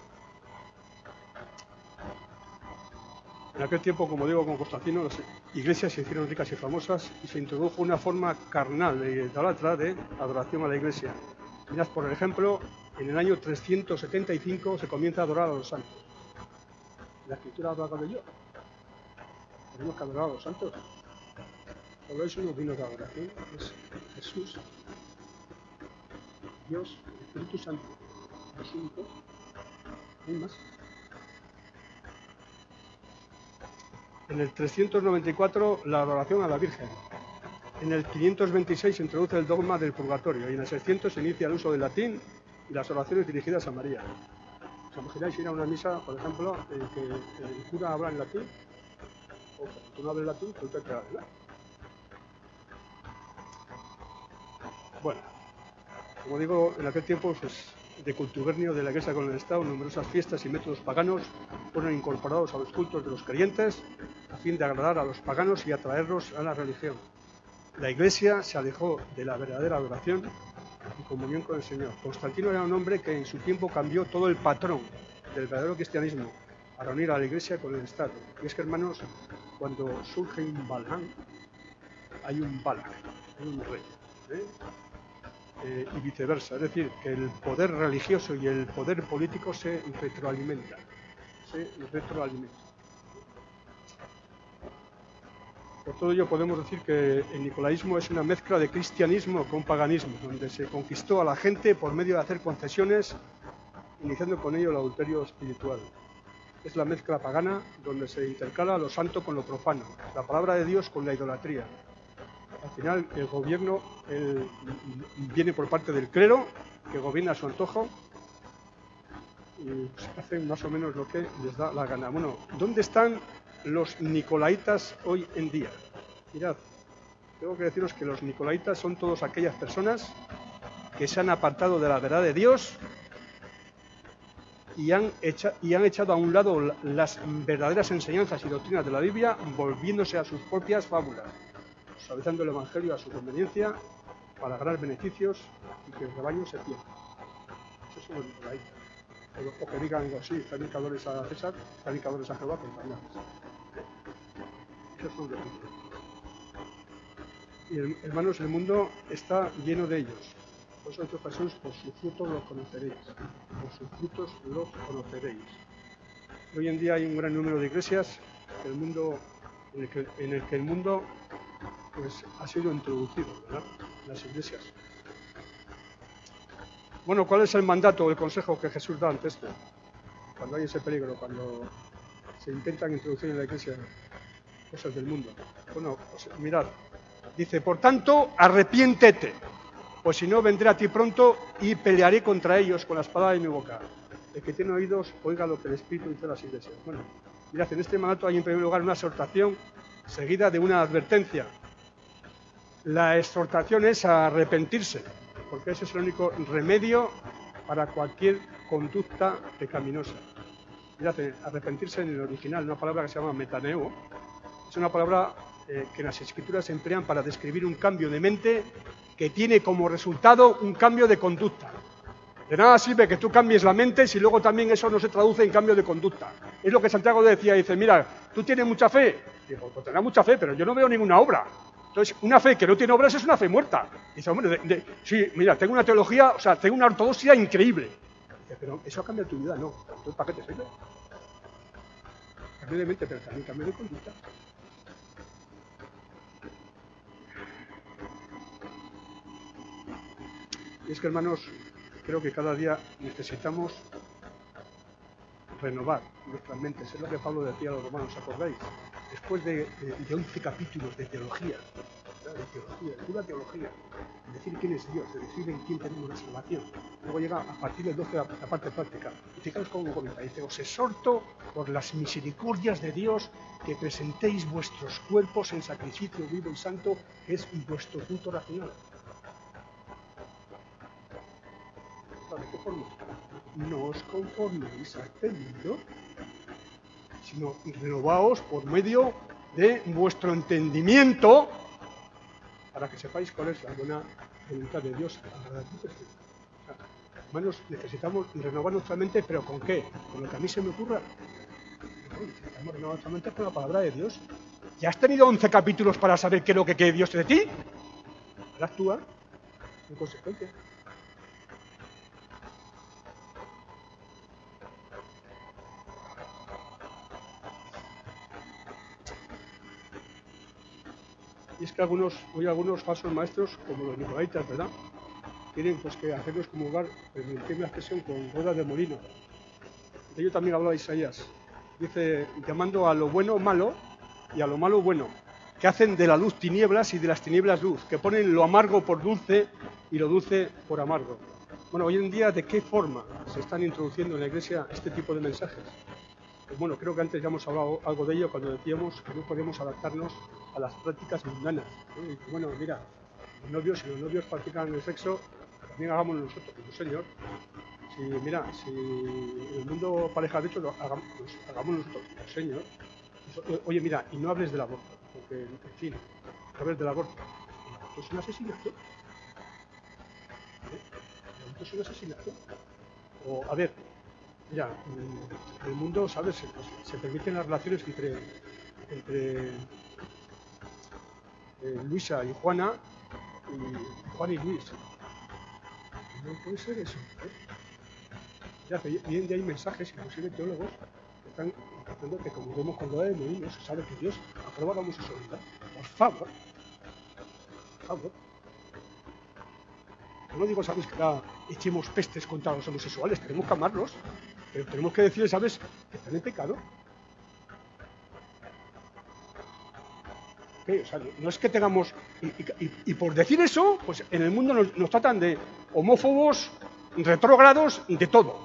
En aquel tiempo, como digo, con Constantino, las iglesias se hicieron ricas y famosas y se introdujo una forma carnal de idolatra de adoración a la iglesia. Mirad, por ejemplo, en el año trescientos setenta y cinco se comienza a adorar a los santos. La escritura habla de ello. Tenemos que adorar a los santos. Solo es unos dignos de adoración. Es Jesús, Dios, Espíritu Santo, los únicos. No hay más. En el trescientos noventa y cuatro, la adoración a la Virgen. En el quinientos veintiséis se introduce el dogma del purgatorio y en el seiscientos se inicia el uso del latín y las oraciones dirigidas a María. ¿Os imagináis ir a una misa, por ejemplo, en que el cura habla en latín? O cuando tú no hablas latín, tú te quedas, ¿verdad? Bueno, como digo, en aquel tiempo, pues, de contubernio de la Iglesia con el Estado, numerosas fiestas y métodos paganos fueron incorporados a los cultos de los creyentes a fin de agradar a los paganos y atraerlos a la religión. La Iglesia se alejó de la verdadera adoración y comunión con el Señor. Constantino era un hombre que en su tiempo cambió todo el patrón del verdadero cristianismo para unir a la Iglesia con el Estado. Y es que, hermanos, cuando surge un Balaam, hay un Balak, hay un rey, ¿eh? Eh, y viceversa, es decir, que el poder religioso y el poder político se retroalimentan, se retroalimentan. Por todo ello podemos decir que el nicolaísmo es una mezcla de cristianismo con paganismo, donde se conquistó a la gente por medio de hacer concesiones, iniciando con ello el adulterio espiritual. Es la mezcla pagana donde se intercala lo santo con lo profano, la palabra de Dios con la idolatría. Al final el gobierno el, viene por parte del clero, que gobierna a su antojo, y pues, hacen más o menos lo que les da la gana. Bueno, ¿dónde están los nicolaitas hoy en día? Mirad, tengo que deciros que los nicolaitas son todas aquellas personas que se han apartado de la verdad de Dios y han, echa, y han echado a un lado las verdaderas enseñanzas y doctrinas de la Biblia, volviéndose a sus propias fábulas, suavizando el Evangelio a su conveniencia para ganar beneficios y que el rebaño se pierda. Esos son los nicolaitas. O, o que digan algo así, predicadores a César, predicadores a Jehová, contaminados. Esos son los nicolaitas. Y hermanos, el mundo está lleno de ellos. Por eso ha dicho Jesús, por sus frutos los conoceréis. Por sus frutos los conoceréis. Hoy en día hay un gran número de iglesias el mundo, en, el que, en el que el mundo pues, ha sido introducido, ¿verdad? Las iglesias. Bueno, ¿cuál es el mandato o el consejo que Jesús da ante esto? Cuando hay ese peligro, cuando se intentan introducir en la iglesia cosas del mundo. Bueno, pues, mirad, dice, por tanto, arrepiéntete, pues si no vendré a ti pronto y pelearé contra ellos con la espada de mi boca. El que tiene oídos, oiga lo que el Espíritu dice a las iglesias. Bueno, mirad, en este mandato hay en primer lugar una exhortación seguida de una advertencia. La exhortación es a arrepentirse, porque ese es el único remedio para cualquier conducta pecaminosa. Mirad, arrepentirse en el original, una palabra que se llama metaneo, es una palabra eh, que las escrituras se emplean para describir un cambio de mente que tiene como resultado un cambio de conducta. De nada sirve que tú cambies la mente si luego también eso no se traduce en cambio de conducta. Es lo que Santiago decía, dice, mira, tú tienes mucha fe. Digo, pues tendrás mucha fe, pero yo no veo ninguna obra. Entonces, una fe que no tiene obras es una fe muerta. Dice, hombre, de, de, sí, mira, tengo una teología, o sea, tengo una ortodoxia increíble. Dice, pero eso cambia tu vida, no. Entonces, ¿para qué te sirve? Cambio de mente, pero también cambio de conducta. Y es que, hermanos, creo que cada día necesitamos renovar nuestras mentes. Es lo que Pablo decía a los romanos, ¿acordáis? Después de, de, de once capítulos de teología, ¿verdad? de teología, de pura teología, de decir quién es Dios, de decir en quién tenemos la salvación. Luego llega a partir del doce la, la parte práctica. Y fijaos cómo comienza. Dice, os exhorto por las misericordias de Dios que presentéis vuestros cuerpos en sacrificio vivo y santo, que es vuestro culto racional. ¿De qué forma? No os conforméis a este mundo, sino renovaos por medio de vuestro entendimiento para que sepáis cuál es la buena voluntad de Dios. Hermanos, necesitamos renovar nuestra mente, ¿pero con qué? ¿Con lo que a mí se me ocurra? No, necesitamos renovar nuestra mente con la palabra de Dios. ¿Ya has tenido once capítulos para saber qué es lo que quiere Dios de ti? Ahora actúa en consecuencia. Y es que algunos, hoy algunos falsos maestros, como los nicolaitas, ¿verdad?, tienen pues que hacernos comulgar, permitirme la expresión, con ruedas de molino. De ello también hablaba Isaías. Dice, llamando a lo bueno malo y a lo malo bueno, que hacen de la luz tinieblas y de las tinieblas luz, que ponen lo amargo por dulce y lo dulce por amargo. Bueno, hoy en día, ¿de qué forma se están introduciendo en la Iglesia este tipo de mensajes? Pues bueno, creo que antes ya hemos hablado algo de ello cuando decíamos que no podemos adaptarnos a las prácticas mundanas, ¿no? Y, bueno, mira, los novios, si los novios practican el sexo, también hagámoslo nosotros, como Señor. Si, mira, si en el mundo pareja de hecho, lo hagamos, pues, hagamos nosotros, como Señor. Oye, mira, y no hables del aborto, porque, en fin, no hables del aborto. El aborto es un asesinato. ¿Eh? El aborto es un asesinato. O, a ver, mira, en el mundo, ¿sabes? Se, pues, se permiten las relaciones entre, entre eh, Luisa y Juana, y Juan y Luis. No puede ser eso. ¿Eh? Ya, hoy en día hay mensajes, inclusive teólogos, que están diciendo que como vemos cuando hay niños, se sabe que Dios aprueba la homosexualidad. Por favor, por favor. Yo no digo, ¿sabes? Que ahora echemos pestes contra los homosexuales, tenemos que amarlos, pero tenemos que decirles, ¿sabes? Que están en pecado. ¿Qué? O sea, no es que tengamos... Y, y, y por decir eso, pues en el mundo nos, nos tratan de homófobos, retrógrados, de todo.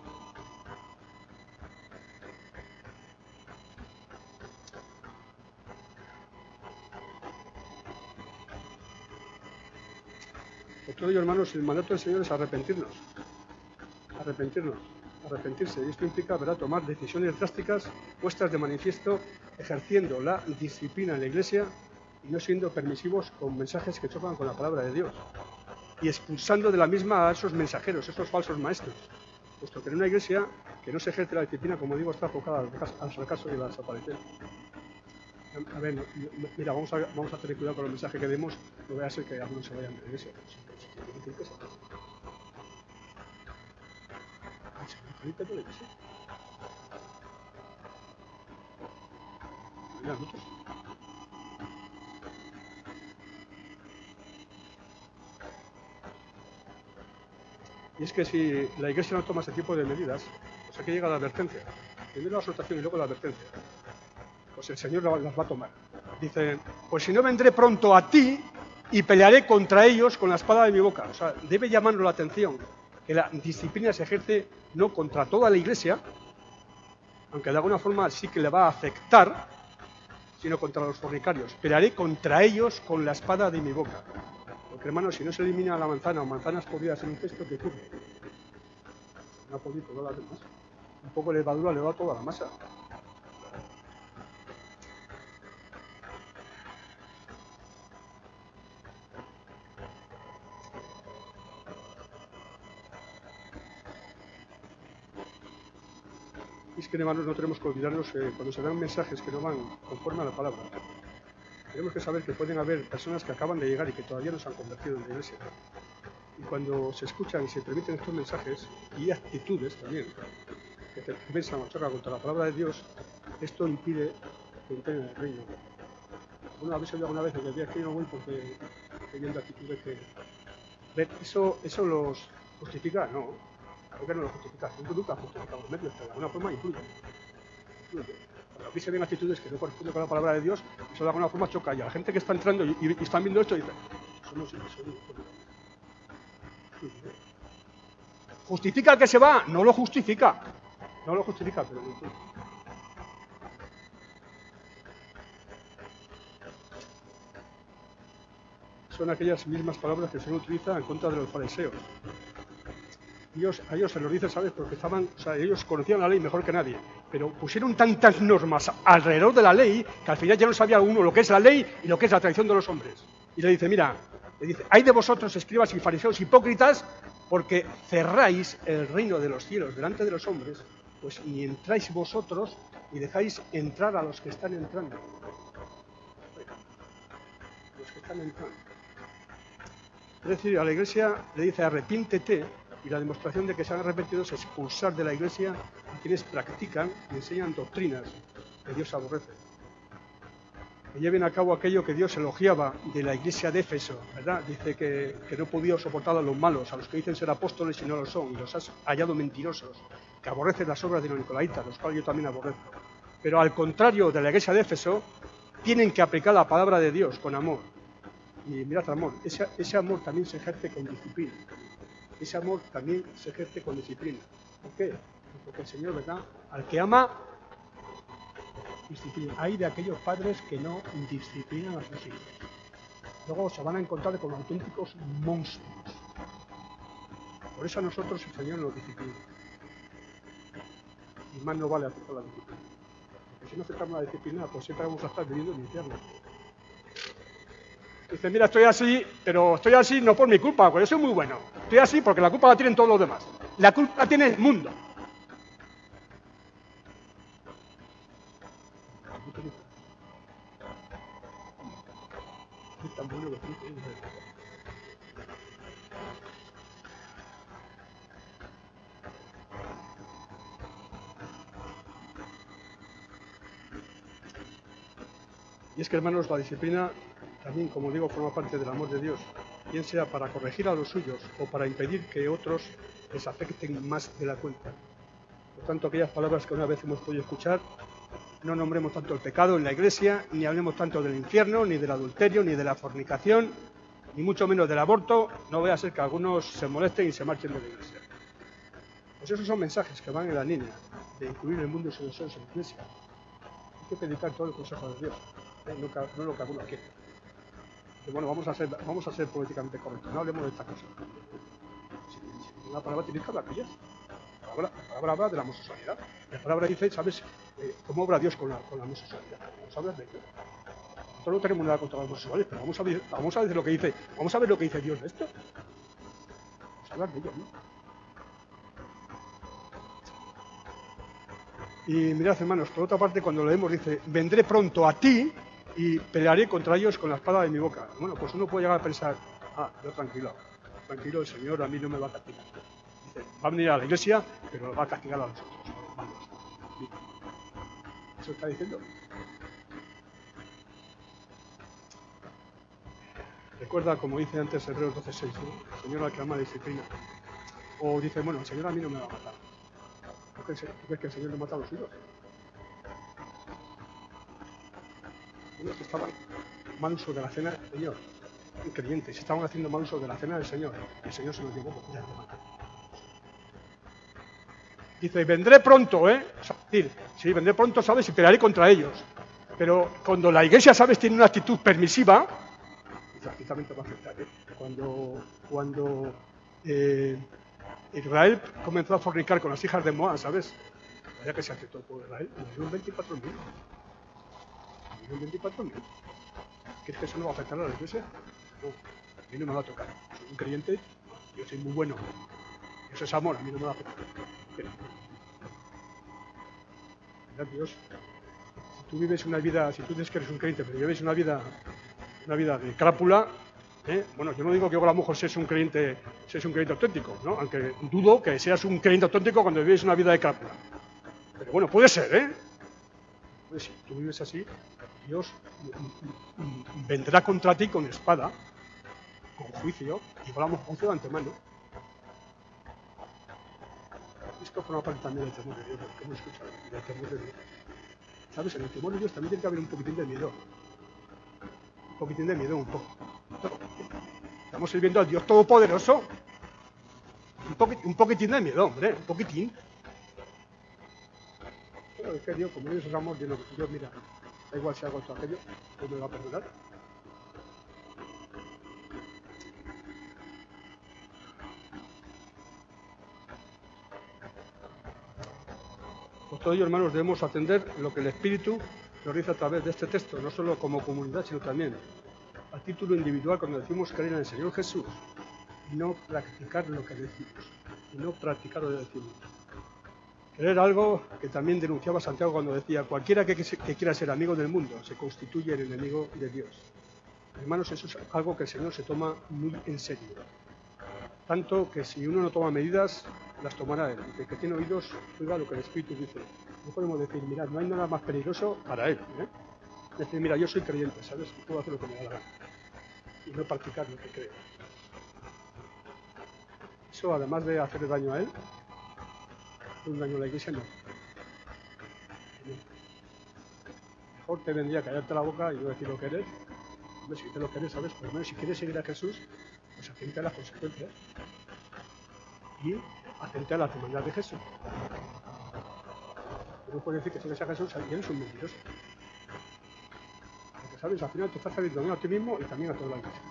Por todo ello, hermanos, el mandato del Señor es arrepentirnos. Arrepentirnos. Arrepentirse. Y esto implica, ¿verdad?, tomar decisiones drásticas puestas de manifiesto, ejerciendo la disciplina en la Iglesia y no siendo permisivos con mensajes que chocan con la palabra de Dios. Y expulsando de la misma a esos mensajeros, esos falsos maestros. Puesto que en una Iglesia que no se ejerce la disciplina, como digo, está enfocada al fracaso y a la desaparición. A ver, mira, vamos a, vamos a tener cuidado con el mensaje que demos, no vaya a ser que algunos se vayan de la Iglesia. Y es que si la Iglesia no toma ese tipo de medidas, pues aquí llega la advertencia. Primero la exhortación y luego la advertencia. Pues el Señor las va a tomar. Dice, pues si no vendré pronto a ti y pelearé contra ellos con la espada de mi boca. O sea, debe llamarnos la atención que la disciplina se ejerce no contra toda la Iglesia, aunque de alguna forma sí que le va a afectar, sino contra los fornicarios. Pelearé contra ellos con la espada de mi boca. Porque, hermanos, si no se elimina la manzana o manzanas podridas en un cesto, ¿qué ocurre? No ha podido todas las demás. Un poco de levadura le da toda la masa. Y es que, hermanos, no tenemos que olvidarnos eh, cuando se dan mensajes que no van conforme a la palabra. Tenemos que saber que pueden haber personas que acaban de llegar y que todavía no se han convertido en la Iglesia. Y cuando se escuchan y se permiten estos mensajes, y actitudes también, que te pensan o chocan contra la palabra de Dios, esto impide que entren en el reino. ¿Alguna vez oído alguna vez que decía que yo no voy porque estoy viendo actitudes que... ¿Ver? ¿Eso, ¿Eso los justifica? No. Creo que no lo justifica. Nunca justifica los medios, pero de alguna forma influye. influye. Cuando aquí se ven actitudes que no corresponden con la palabra de Dios, eso de alguna forma choca. Y a la gente que está entrando y, y, y están viendo esto, dice, eso no sirve, eso no. ¿Justifica el que se va? No lo justifica. No lo justifica, pero no entiendo. Son aquellas mismas palabras que se utilizan en contra de los fariseos. Ellos, a ellos se los dice, ¿sabes? Porque estaban, o sea, ellos conocían la ley mejor que nadie, pero pusieron tantas normas alrededor de la ley que al final ya no sabía uno lo que es la ley y lo que es la tradición de los hombres. Y le dice, mira, le dice, hay de vosotros, escribas y fariseos hipócritas, porque cerráis el reino de los cielos delante de los hombres, pues ni entráis vosotros ni dejáis entrar a los que están entrando. Los que están entrando. Es decir, a la Iglesia le dice, arrepiéntete, y la demostración de que se han arrepentido es expulsar de la Iglesia a quienes practican y enseñan doctrinas que Dios aborrece. Que lleven a cabo aquello que Dios elogiaba de la Iglesia de Éfeso, ¿verdad? Dice que, que no podía soportar a los malos, a los que dicen ser apóstoles y no lo son, y los has hallado mentirosos, que aborrecen las obras de los nicolaitas, los cuales yo también aborrezco. Pero al contrario de la Iglesia de Éfeso, tienen que aplicar la palabra de Dios con amor. Y mirad, amor, ese, ese amor también se ejerce con disciplina. ese amor también se ejerce con disciplina. ¿Por qué? Porque el Señor, ¿verdad? Al que ama, disciplina. Hay de aquellos padres que no disciplinan a sus hijos. Luego se van a encontrar con auténticos monstruos. Por eso a nosotros el Señor nos disciplina. Y más no vale aceptar la disciplina. Porque si no aceptamos la disciplina, pues siempre vamos a estar viviendo en el infierno. Dice, mira, estoy así, pero estoy así no por mi culpa, porque yo soy muy bueno. Estoy así porque la culpa la tienen todos los demás. La culpa la tiene el mundo. Es tan bueno que Y es que, hermanos, la disciplina también, como digo, forma parte del amor de Dios, bien sea para corregir a los suyos o para impedir que otros les afecten más de la cuenta. Por tanto, aquellas palabras que una vez hemos podido escuchar, no nombremos tanto el pecado en la Iglesia, ni hablemos tanto del infierno, ni del adulterio, ni de la fornicación, ni mucho menos del aborto. No vaya a ser que algunos se molesten y se marchen de la Iglesia. Pues esos son mensajes que van en la línea de incluir el mundo y sus deseos en la Iglesia. Hay que predicar todo el consejo de Dios, ¿eh? no, no lo que alguno quiere. Y bueno, vamos a ser, vamos a ser políticamente correctos, no hablemos de esta cosa. Si una palabra tiene que hablar de ellas. La palabra, la palabra habla de la homosexualidad. La palabra dice, ¿sabes eh, cómo obra Dios con la, con la homosexualidad? Vamos a hablar de ello. Nosotros no tenemos nada contra los homosexuales, pero vamos a ver, vamos a ver lo que dice, vamos a ver lo que dice Dios de esto. Vamos a hablar de ello, ¿no? Y mirad, hermanos, por otra parte, cuando leemos, dice, vendré pronto a ti y pelearé contra ellos con la espada de mi boca. Bueno, pues uno puede llegar a pensar, ah, yo tranquilo, tranquilo, el Señor a mí no me va a castigar. Dice, va a venir a la iglesia, pero va a castigar a nosotros. Vamos, ¿eso está diciendo? Recuerda, como dice antes Hebreos doce seis, ¿no? El Señor al que ama disciplina. O dice, bueno, el Señor a mí no me va a matar. ¿Tú crees, ¿tú crees que el Señor le mata a los suyos? Unos que estaban mal uso de la cena del Señor, creyentes, estaban haciendo mal uso de la cena del Señor, y el Señor se los llevó por ya de matar. Dice, vendré pronto, ¿eh? O sea, decir, sí, vendré pronto, ¿sabes? Y pelearé contra ellos. Pero cuando la iglesia, ¿sabes? Tiene una actitud permisiva, dice, aquí también te va a afectar, ¿eh? Cuando, cuando eh, Israel comenzó a fornicar con las hijas de Moab, ¿sabes? Vaya que se aceptó el pueblo de Israel, murieron veinticuatro mil. Murieron veinticuatro mil. ¿Crees que eso no va a afectar a la iglesia? No, a mí no me va a tocar. Soy un creyente, yo soy muy bueno. Eso es amor, a mí no me va a afectar. ¿Verdad, Dios? Si tú vives una vida, si tú dices que eres un creyente, pero vives una vida, una vida de crápula, ¿eh? Bueno, yo no digo que a lo mejor seas un creyente, seas un creyente auténtico, ¿no? Aunque dudo que seas un creyente auténtico cuando vives una vida de crápula. Pero bueno, puede ser, ¿eh? Pues si tú vives así, Dios vendrá contra ti con espada, con juicio, y volamos juicio de antemano. Esto forma parte también del temor de Dios, lo que hemos escuchado, del temor de Dios. ¿Sabes? En el temor de Dios también tiene que haber un poquitín de miedo. Un poquitín de miedo, un poco. Estamos sirviendo al Dios Todopoderoso. Un, poquit, un poquitín de miedo, hombre, un poquitín. Pero es que Dios, como Dios es amor, Dios, Dios mira, da igual si hago esto o aquello, Dios me va a perdonar. Por todo ello, hermanos, debemos atender lo que el Espíritu nos dice a través de este texto, no solo como comunidad, sino también a título individual cuando decimos creer en el Señor Jesús y no practicar lo que decimos, y no practicar lo que decimos. Creer algo que también denunciaba Santiago cuando decía, cualquiera que, que quiera ser amigo del mundo se constituye el enemigo de Dios. Hermanos, eso es algo que el Señor se toma muy en serio. Tanto que si uno no toma medidas, las tomará él. El que tiene oídos, oiga lo que el Espíritu dice. No podemos decir, mirad, no hay nada más peligroso para él. ¿eh? Decir, mira, yo soy creyente, ¿sabes? Puedo hacer lo que me da la gana. Y no practicar lo que creo. Eso, además de hacerle daño a él, hace un daño a la iglesia, no. no. Mejor te vendría a callarte la boca y no decir lo que eres. Hombre, si te lo quieres, ¿sabes? Pero bueno, si quieres seguir a Jesús, pues atente a las consecuencias. y atente a la hermandad de Jesús. No puede decir que sigues a Jesús y eres un mentiroso. Porque sabes, al final te estás saliendo a ti mismo y también a toda la iglesia.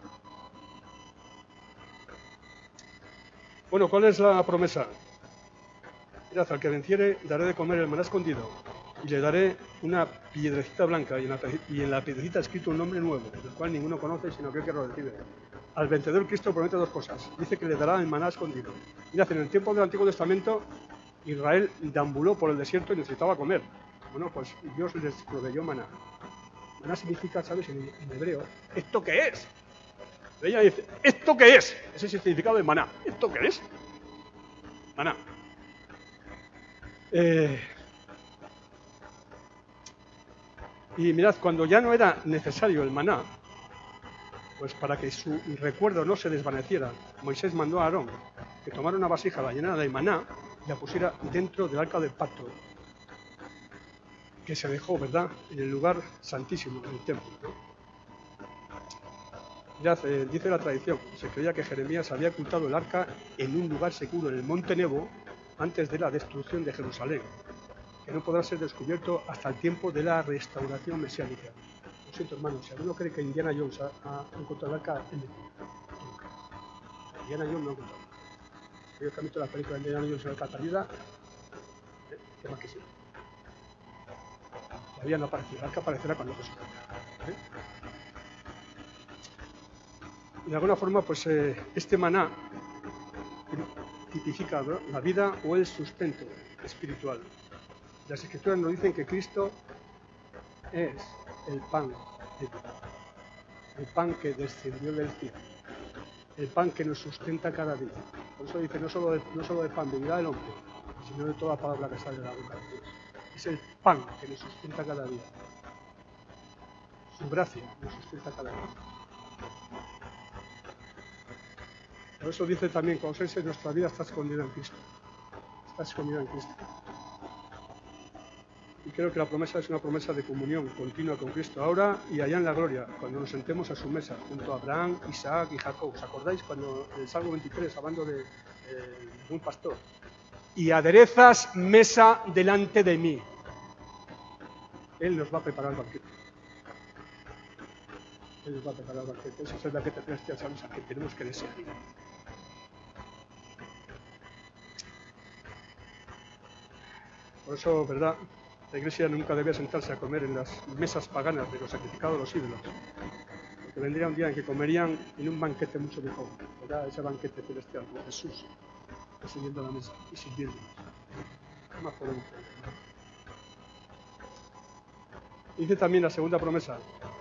Bueno, ¿cuál es la promesa? Mirad, al que venciere daré de comer el maná escondido y le daré una piedrecita blanca y en la, y en la piedrecita escrito un nombre nuevo, el cual ninguno conoce sino aquel que lo recibe. Al vencedor Cristo promete dos cosas. Dice que le dará el maná escondido. Mirad, en el tiempo del Antiguo Testamento Israel deambuló por el desierto y necesitaba comer. Bueno, pues Dios les proveyó maná. Maná significa, ¿sabes? En, en hebreo, ¿esto qué es? Ella dice, ¿esto qué es? Ese es el significado de maná. ¿Esto qué es? Maná. Eh, y mirad, cuando ya no era necesario el maná, pues para que su recuerdo no se desvaneciera, Moisés mandó a Aarón que tomara una vasija, la llenara de maná y la pusiera dentro del arca del pacto, que se dejó, ¿verdad?, en el lugar santísimo, en el templo, ¿no? Ya eh, dice la tradición, se creía que Jeremías había ocultado el arca en un lugar seguro en el monte Nebo antes de la destrucción de Jerusalén, que no podrá ser descubierto hasta el tiempo de la restauración mesiánica. Lo siento, hermanos, si alguno cree que Indiana Jones ha, ha encontrado el arca, es mentira. Indiana Jones no ha encontrado. Yo que he visto la película de Indiana Jones en el arca perdida, ¿eh? ¿Qué más que sí? Todavía no apareció, el arca aparecerá cuando Jesús venga, ¿eh? De alguna forma, pues eh, este maná tipifica, ¿no?, la vida o el sustento espiritual. Las Escrituras nos dicen que Cristo es el pan de vida, el pan que descendió del cielo, el pan que nos sustenta cada día. Por eso dice, no solo de, no solo de pan vivirá el hombre, sino de toda palabra que sale de la boca de Dios. Es el pan que nos sustenta cada día. Su gracia nos sustenta cada día. Por eso dice también Colosenses, nuestra vida está escondida en Cristo. Está escondida en Cristo. Y creo que la promesa es una promesa de comunión continua con Cristo ahora y allá en la gloria, cuando nos sentemos a su mesa, junto a Abraham, Isaac y Jacob. ¿Os acordáis cuando en el Salmo veintitrés, hablando de, de, de un pastor? Y aderezas mesa delante de mí. Él nos va a preparar el banquete. Él nos va a preparar el banquete. Ese es el banquete celestial, ¿sabes? Al que tenemos que desear. Por eso, ¿verdad?, la Iglesia nunca debe sentarse a comer en las mesas paganas de los sacrificados de los ídolos, porque vendría un día en que comerían en un banquete mucho mejor, ¿verdad?, ese banquete celestial, con Jesús presidiendo la mesa y sirviéndonos. ¿Qué más podemos pedir? Dice también la segunda promesa,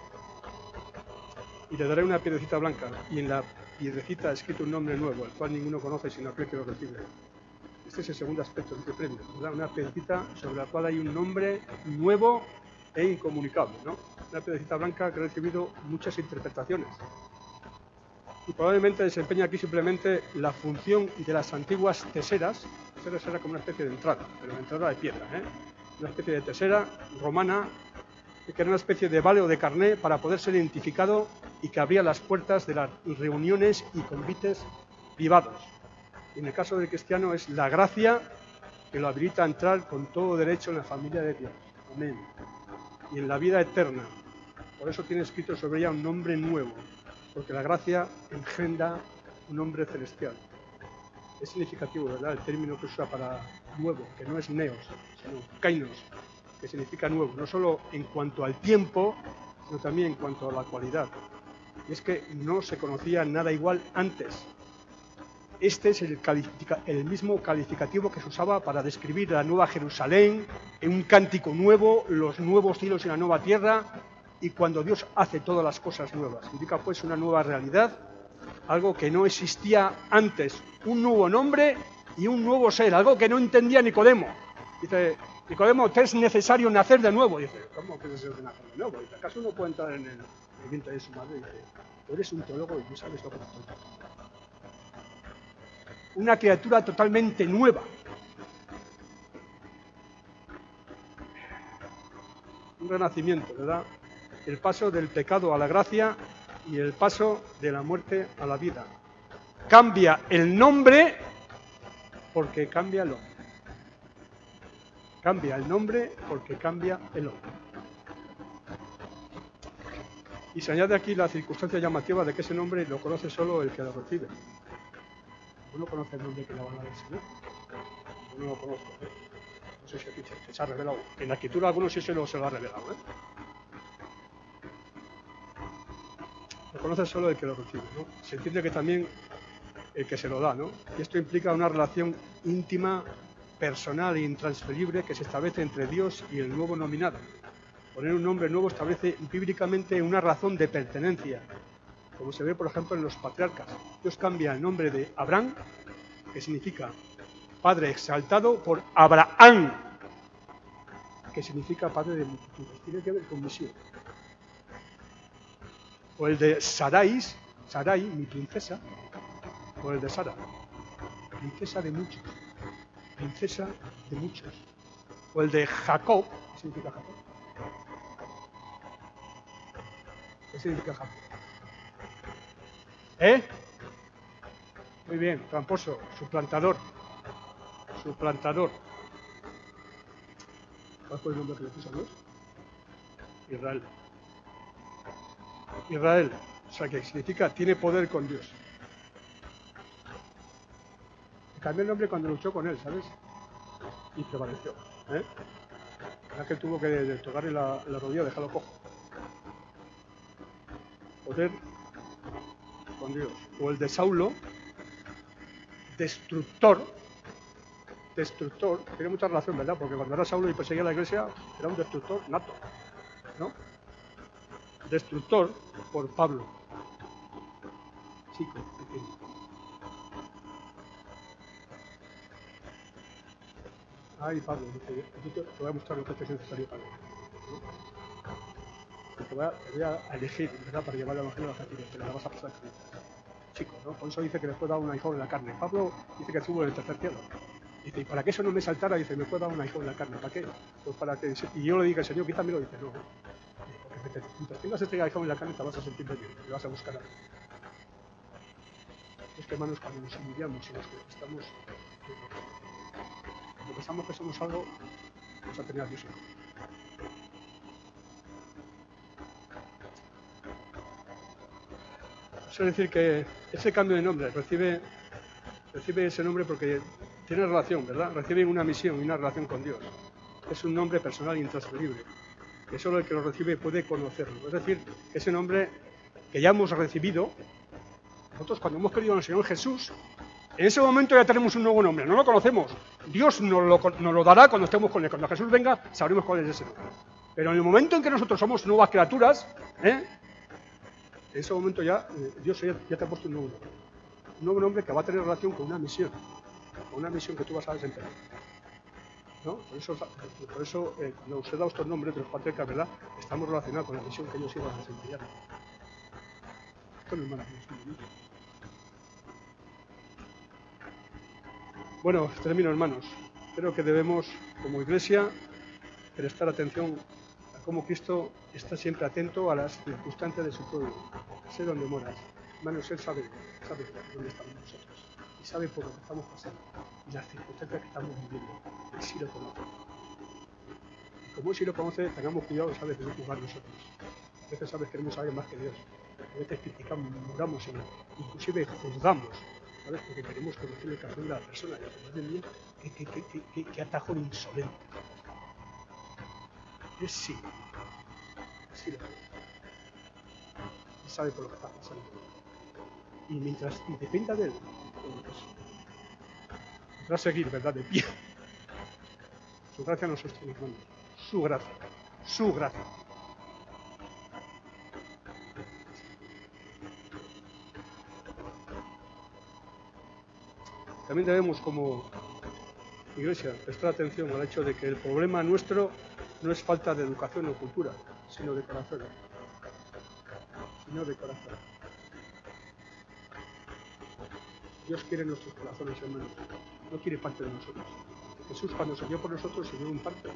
y le daré una piedrecita blanca, y en la piedrecita ha escrito un nombre nuevo, el cual ninguno conoce sino aquel que lo recibe. Este es el segundo aspecto de este premio, ¿verdad? Una piedrecita sobre la cual hay un nombre nuevo e incomunicable, ¿no? Una piedrecita blanca que ha recibido muchas interpretaciones y probablemente desempeña aquí simplemente la función de las antiguas teseras. Teseras era como una especie de entrada, pero una entrada de piedra, ¿eh? Una especie de tesera romana que era una especie de vale o de carné para poder ser identificado y que abría las puertas de las reuniones y convites privados. En el caso del cristiano es la gracia que lo habilita a entrar con todo derecho en la familia de Dios. Amén. Y en la vida eterna. Por eso tiene escrito sobre ella un nombre nuevo, porque la gracia engendra un nombre celestial. Es significativo, ¿verdad?, el término que usa para nuevo, que no es neos, sino kainos, que significa nuevo, no solo en cuanto al tiempo, sino también en cuanto a la cualidad. Y es que no se conocía nada igual antes. Este es el, el mismo calificativo que se usaba para describir la nueva Jerusalén, en un cántico nuevo, los nuevos cielos y la nueva tierra, y cuando Dios hace todas las cosas nuevas. Indica pues una nueva realidad, algo que no existía antes, un nuevo nombre y un nuevo ser, algo que no entendía Nicodemo. Dice, Nicodemo, ¿te es necesario nacer de nuevo? Dice, ¿cómo que es necesario nacer de nuevo? Dice, ¿acaso uno puede entrar en el, en el vientre de su madre? Dice, tú eres un teólogo y tú sabes lo que estoy haciendo. Una criatura totalmente nueva. Un renacimiento, ¿verdad? El paso del pecado a la gracia y el paso de la muerte a la vida. Cambia el nombre, porque cambia el hombre. Cambia el nombre porque cambia el hombre. Y se añade aquí la circunstancia llamativa de que ese nombre lo conoce solo el que lo recibe. Uno conoce el nombre que le van a dar el Señor. Yo no lo conozco, ¿eh? No sé si aquí se, se ha revelado. En la escritura algunos sí se lo, se lo ha revelado, ¿eh? Lo conoce solo el que lo recibe, ¿no? Se entiende que también el que se lo da, ¿no? Y esto implica una relación íntima, personal e intransferible que se establece entre Dios y el nuevo nominado. Poner un nombre nuevo establece bíblicamente una razón de pertenencia, como se ve, por ejemplo, en los patriarcas. Dios cambia el nombre de Abraham, que significa Padre exaltado, por Abraham, que significa Padre de multitudes. Tiene que ver con misión. O el de Sarai, Sarai, mi princesa, o el de Sara, princesa de muchos, princesa de muchos. O el de Jacob, ¿qué significa Jacob? ¿Qué significa Jacob? ¿Eh? Muy bien, tramposo, suplantador, suplantador. ¿Cuál fue el nombre que le puso a Dios? Israel. Israel, o sea, que significa tiene poder con Dios. Cambió el nombre cuando luchó con él, ¿sabes? Y prevaleció, ¿eh? Ya que tuvo que de tocarle la, la rodilla, dejarlo cojo. Poder con Dios. O el de Saulo, destructor, destructor, tiene mucha relación, ¿verdad? Porque cuando era Saulo y perseguía a la iglesia, era un destructor nato, ¿no? Destructor por Pablo. Chico, pequeño. Ay, Pablo, dice, yo te, te voy a mostrar lo que es necesario para él, ¿no? Te voy, a, te voy a elegir, ¿verdad? Para llevar el evangelio a la gente, te la vas a pasar chico, ¿no? Por eso dice que le fue dar un aguijón en la carne. Pablo dice que estuvo en el tercer cielo. Dice, y para que eso no me saltara, dice, me fue dar un aguijón en la carne. ¿Para qué? Pues para que... Y yo le dije al Señor, quítamelo. Dice, no. Porque mientras tengas este aguijón en la carne, te vas a sentir bien, te vas a buscar a... Es que, hermanos, cuando nos humillamos y nos estamos... Cuando pensamos que somos algo, vamos a tener a Dios en contra. Eso es decir que ese cambio de nombre recibe, recibe ese nombre porque tiene relación, ¿verdad? Recibe una misión y una relación con Dios. Es un nombre personal e intransferible, que solo el que lo recibe puede conocerlo. Es decir, que ese nombre que ya hemos recibido, nosotros cuando hemos creído en el Señor Jesús, en ese momento ya tenemos un nuevo nombre, no lo conocemos. Dios nos lo, nos lo dará cuando estemos con Él. Cuando Jesús venga, sabremos cuál es ese nombre. Pero en el momento en que nosotros somos nuevas criaturas, ¿eh? En ese momento ya, eh, Dios ya, ya te ha puesto un nuevo nombre. Un nuevo nombre que va a tener relación con una misión, con una misión que tú vas a desempeñar, ¿no? Por eso, por eso eh, cuando os he dado estos nombres de los patriarcas, ¿verdad? Estamos relacionados con la misión que ellos iban a desempeñar. Esto no es maravilloso. Bueno, termino, hermanos. Creo que debemos, como iglesia, prestar atención a cómo Cristo está siempre atento a las circunstancias de su pueblo. Sé dónde moras. Hermanos, Él sabe, sabe dónde estamos nosotros. Y sabe por lo que estamos pasando. Y las circunstancias que estamos viviendo. Él sí lo conoce. Y como Él sí lo conoce, tengamos cuidado, ¿sabes?, de no juzgar nosotros. A veces, ¿sabes?, queremos saber más que Dios. A veces criticamos, murmuramos, inclusive juzgamos, ¿sabes?, porque queremos conocer el corazón de la persona. Y a de mí, ¿qué, qué, qué, qué, qué, qué atajo insolente? Él sí. Sí lo conoce. Y sabe por lo que está pasando. Y mientras y dependa de Él, pues, podrá seguir, ¿verdad?, de pie. Su gracia nos sostiene, hermanos. Su gracia. Su gracia. También debemos, como iglesia, prestar atención al hecho de que el problema nuestro no es falta de educación o cultura, sino de corazón. Sino de corazón. Dios quiere nuestros corazones, hermanos. No quiere parte de nosotros. Jesús, cuando se dio por nosotros, se dio un parte.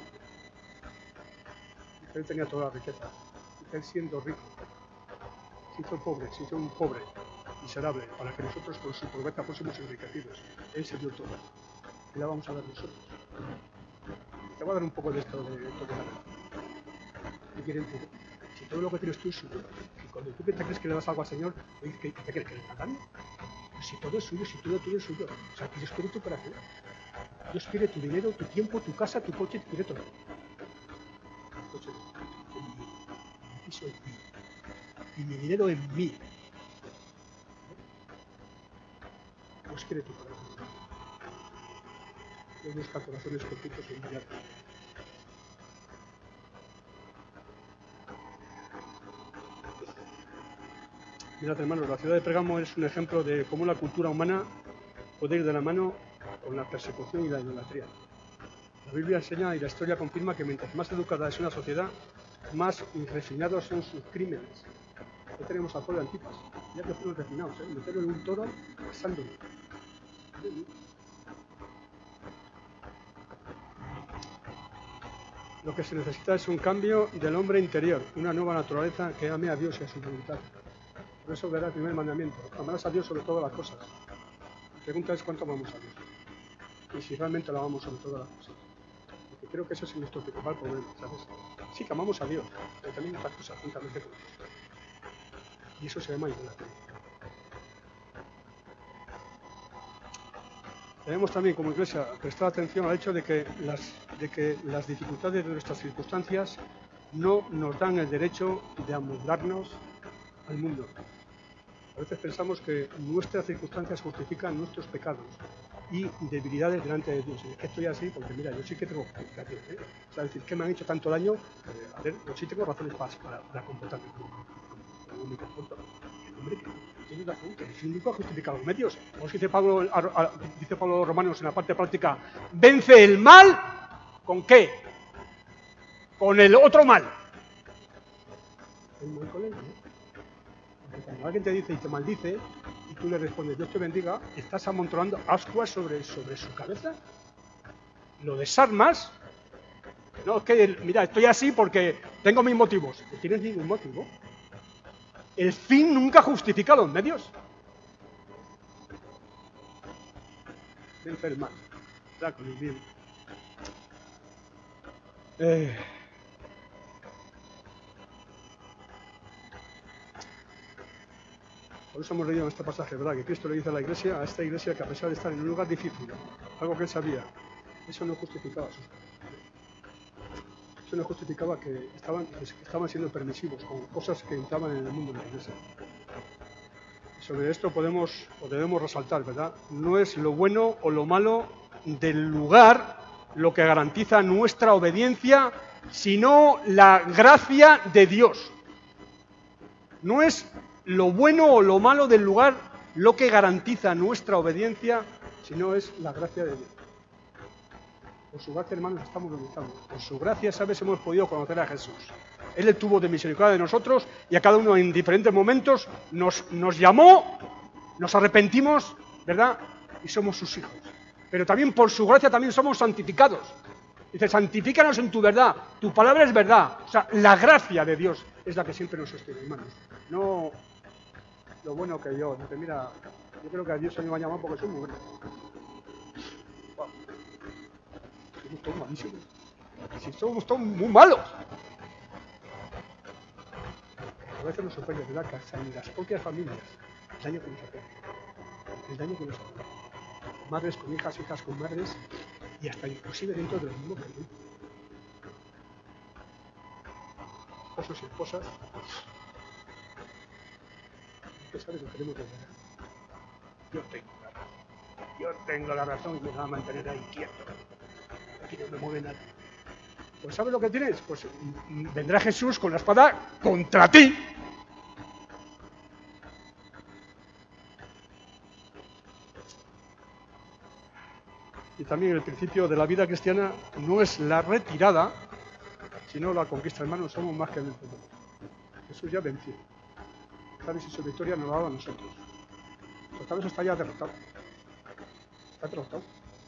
Él tenía toda la riqueza. Él, siendo rico, se hizo pobre, se hizo un pobre, miserable, para que nosotros con su pobreza fuésemos enriquecidos. Él se dio todo. y la vamos a ver nosotros. Te voy a dar un poco de esto de esto de la verdad. ¿Qué quieren decir? Si todo lo que tienes tú es suyo, si cuando tú te crees que le das algo al Señor, ¿qué te crees que le está dando? Si todo es suyo, si todo, todo es suyo. O sea, Dios quiere tu corazón. Dios quiere tu dinero, tu tiempo, tu casa, tu coche, quiere todo. Entonces, mi piso es mío. Y mi dinero es mío. Dios quiere tu corazón. Dios busca corazones contentos y humildes. Mirad, hermanos, la ciudad de Pérgamo es un ejemplo de cómo la cultura humana puede ir de la mano con la persecución y la idolatría. La Biblia enseña y la historia confirma que mientras más educada es una sociedad, más refinados son sus crímenes. Hoy tenemos al pueblo de Antipas, ya que fueron refinados, ¿eh? Meterlo en un toro, asándolo. Lo que se necesita es un cambio del hombre interior, una nueva naturaleza que ame a Dios y a su voluntad. Por eso verá el primer mandamiento: amarás a Dios sobre todas las cosas. La pregunta es cuánto amamos a Dios y si realmente lo amamos sobre todas las cosas. Porque creo que ese es nuestro principal problema, ¿sabes? Sí que amamos a Dios, pero también otras cosas juntamente con Dios. Y eso se llama idolatría. Debemos también, como Iglesia, prestar atención al hecho de que las, de que las dificultades de nuestras circunstancias no nos dan el derecho de amoldarnos al mundo. A veces pensamos que nuestras circunstancias justifican nuestros pecados y debilidades delante de Dios. Es que estoy así porque, mira, yo sí que tengo justificación, ¿eh? O sea, es decir, que me han hecho tanto daño, eh, a ver, yo sí tengo razones para, para, para comportarme como, como me comporto. Hombre, que tienes razón, que el único ha justificado los medios. Como dice Pablo, a, a, dice Pablo a los Romanos en la parte práctica, vence el mal, ¿con qué? Con el otro mal. El mal con él, ¿no? Cuando alguien te dice y te maldice y tú le respondes Dios te bendiga, estás amontonando ascuas sobre, sobre su cabeza, lo desarmas. No, es que mira, estoy así porque tengo mis motivos. No tienes ningún motivo. El fin nunca justifica los medios. Vence el mal, está con el bien. Eh... Por eso hemos leído en este pasaje, ¿verdad? Que Cristo le dice a la iglesia, a esta iglesia, que a pesar de estar en un lugar difícil, algo que él sabía, eso no justificaba sus pecados. Eso no justificaba que estaban, que estaban siendo permisivos con cosas que entraban en el mundo de la iglesia. Sobre esto podemos o debemos resaltar, ¿verdad? No es lo bueno o lo malo del lugar lo que garantiza nuestra obediencia, sino la gracia de Dios. No es lo bueno o lo malo del lugar lo que garantiza nuestra obediencia, sino es la gracia de Dios. Por su gracia, hermanos, estamos bautizados. Por su gracia, ¿sabes? Hemos podido conocer a Jesús. Él tuvo de misericordia de nosotros y a cada uno en diferentes momentos nos, nos llamó, nos arrepentimos, ¿verdad? Y somos sus hijos. Pero también por su gracia también somos santificados. Dice, santifícanos en tu verdad, tu palabra es verdad. O sea, la gracia de Dios es la que siempre nos sostiene, hermanos. No lo bueno que yo. Dice, mira, yo creo que a Dios se me va a llamar porque soy muy bueno. Wow. Somos todos malísimos. Si somos todos muy malos. A veces nos sorprende, ¿verdad? Que hasta en las propias familias, el daño que nos hacen. El daño que nos hacen. Madres con hijas, hijas con madres, y hasta inclusive dentro de los mismos creyentes. Esposos y esposas. Usted sabe que queremos de verdad. Yo tengo la razón. Yo tengo la razón y me va a mantener ahí quieto. Aquí no me mueve nada. Pues ¿sabes lo que tienes? Pues vendrá Jesús con la espada contra ti. Y también el principio de la vida cristiana no es la retirada, sino la conquista. Hermanos, somos más que vencedores. Jesús ya venció. ¿Sabes? Y su victoria nos la ha dado a nosotros. Satanás está ya derrotado. Está derrotado.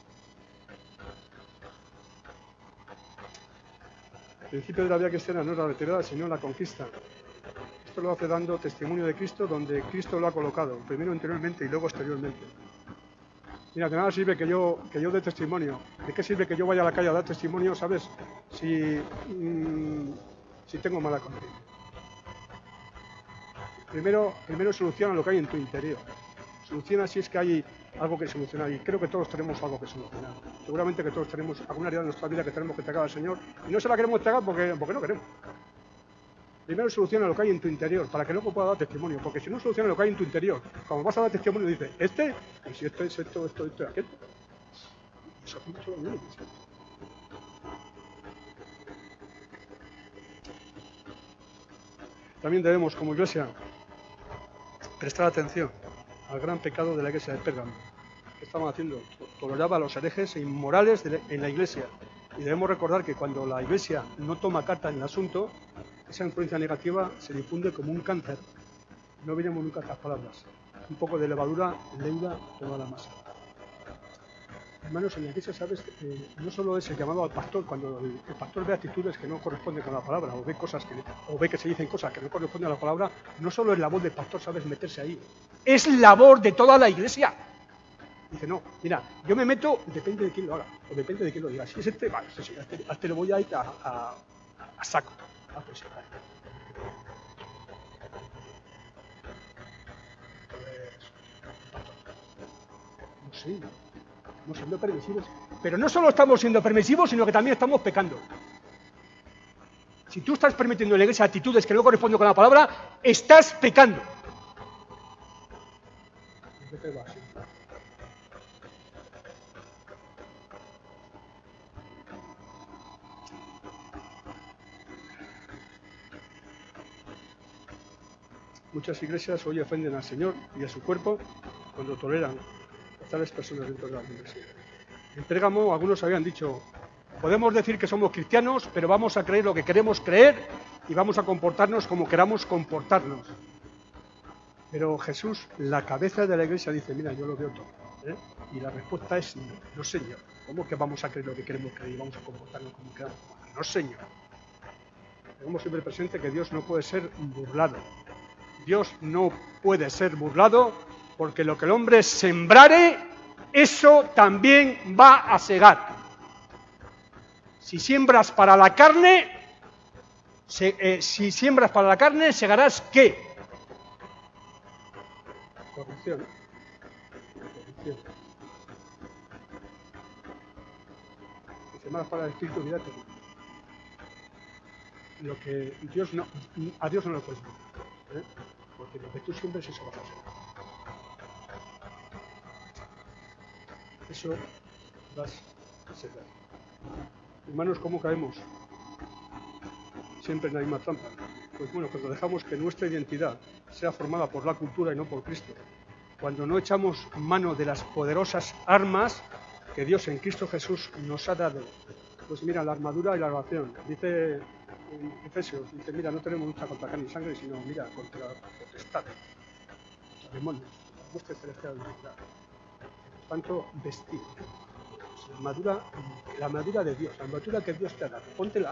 El principio de la vida cristiana no es la retirada, sino la conquista. Esto lo hace dando testimonio de Cristo donde Cristo lo ha colocado, primero interiormente y luego exteriormente. Mira, de nada sirve que yo, que yo dé testimonio. ¿De qué sirve que yo vaya a la calle a dar testimonio, sabes? Si, mmm, si tengo mala conciencia. Primero, primero soluciona lo que hay en tu interior. Soluciona si es que hay algo que solucionar. Y creo que todos tenemos algo que solucionar. Seguramente que todos tenemos alguna área de nuestra vida que tenemos que entregar al Señor. Y no se la queremos entregar porque, porque no queremos. Primero soluciona lo que hay en tu interior, para que luego pueda dar testimonio. Porque si no soluciona lo que hay en tu interior, cuando vas a dar testimonio dices, este, y si esto es esto, esto, esto, aquello. Eso hace mucho daño. También debemos, como iglesia, prestar atención al gran pecado de la iglesia de Pérgamo. ¿Qué estaban haciendo? Toleraba a los herejes e inmorales de la, en la iglesia. Y debemos recordar que cuando la iglesia no toma carta en el asunto, esa influencia negativa se difunde como un cáncer. No veremos nunca estas palabras. Un poco de levadura leuda toda la masa. Hermanos, en la iglesia, sabes, eh, no solo es el llamado al pastor, cuando el, el pastor ve actitudes que no corresponden con la palabra, o ve cosas que, o ve que se dicen cosas que no corresponden a la palabra, no solo es labor del pastor, sabes, meterse ahí. Es labor de toda la iglesia. Dice, no, mira, yo me meto, depende de quién lo haga, o depende de quién lo diga. Si es este, vale, sí, sí, a este, a este le voy a ir a, a, a saco. A pues, vale. No sé, estamos siendo permisivos. Pero no solo estamos siendo permisivos, sino que también estamos pecando. Si tú estás permitiendo en la iglesia actitudes que no corresponden con la palabra, estás pecando. ¿Qué te va así? Muchas iglesias hoy ofenden al Señor y a su cuerpo cuando toleran a tales personas dentro de la iglesia. En Pérgamo algunos habían dicho, podemos decir que somos cristianos, pero vamos a creer lo que queremos creer y vamos a comportarnos como queramos comportarnos. Pero Jesús, la cabeza de la iglesia, dice, mira, yo lo veo todo. ¿eh? Y la respuesta es no, no Señor. ¿Cómo que vamos a creer lo que queremos creer y vamos a comportarnos como queramos? No Señor. Tenemos siempre presente que Dios no puede ser burlado. Dios no puede ser burlado porque lo que el hombre sembrare, eso también va a segar. Si siembras para la carne, se, eh, si siembras para la carne, segarás ¿qué? Corrupción. Corrupción. Si siembras para el espíritu, olvídate. Lo que Dios no, a Dios no lo puedes ver, ¿eh? Porque lo que tú siembres, eso vas a hacer. Eso vas a hacer. Hermanos, ¿cómo caemos? Siempre en la misma trampa. Pues bueno, cuando dejamos que nuestra identidad sea formada por la cultura y no por Cristo, cuando no echamos mano de las poderosas armas que Dios en Cristo Jesús nos ha dado, pues mira, la armadura y la oración. Dice en Efesios, dice, mira, no tenemos lucha contra carne y sangre, sino, mira, contra potestades, contra demonios, la hueste celestial de la. Por tanto, vestir. La armadura, la armadura de Dios, la armadura que Dios te ha dado, póntela.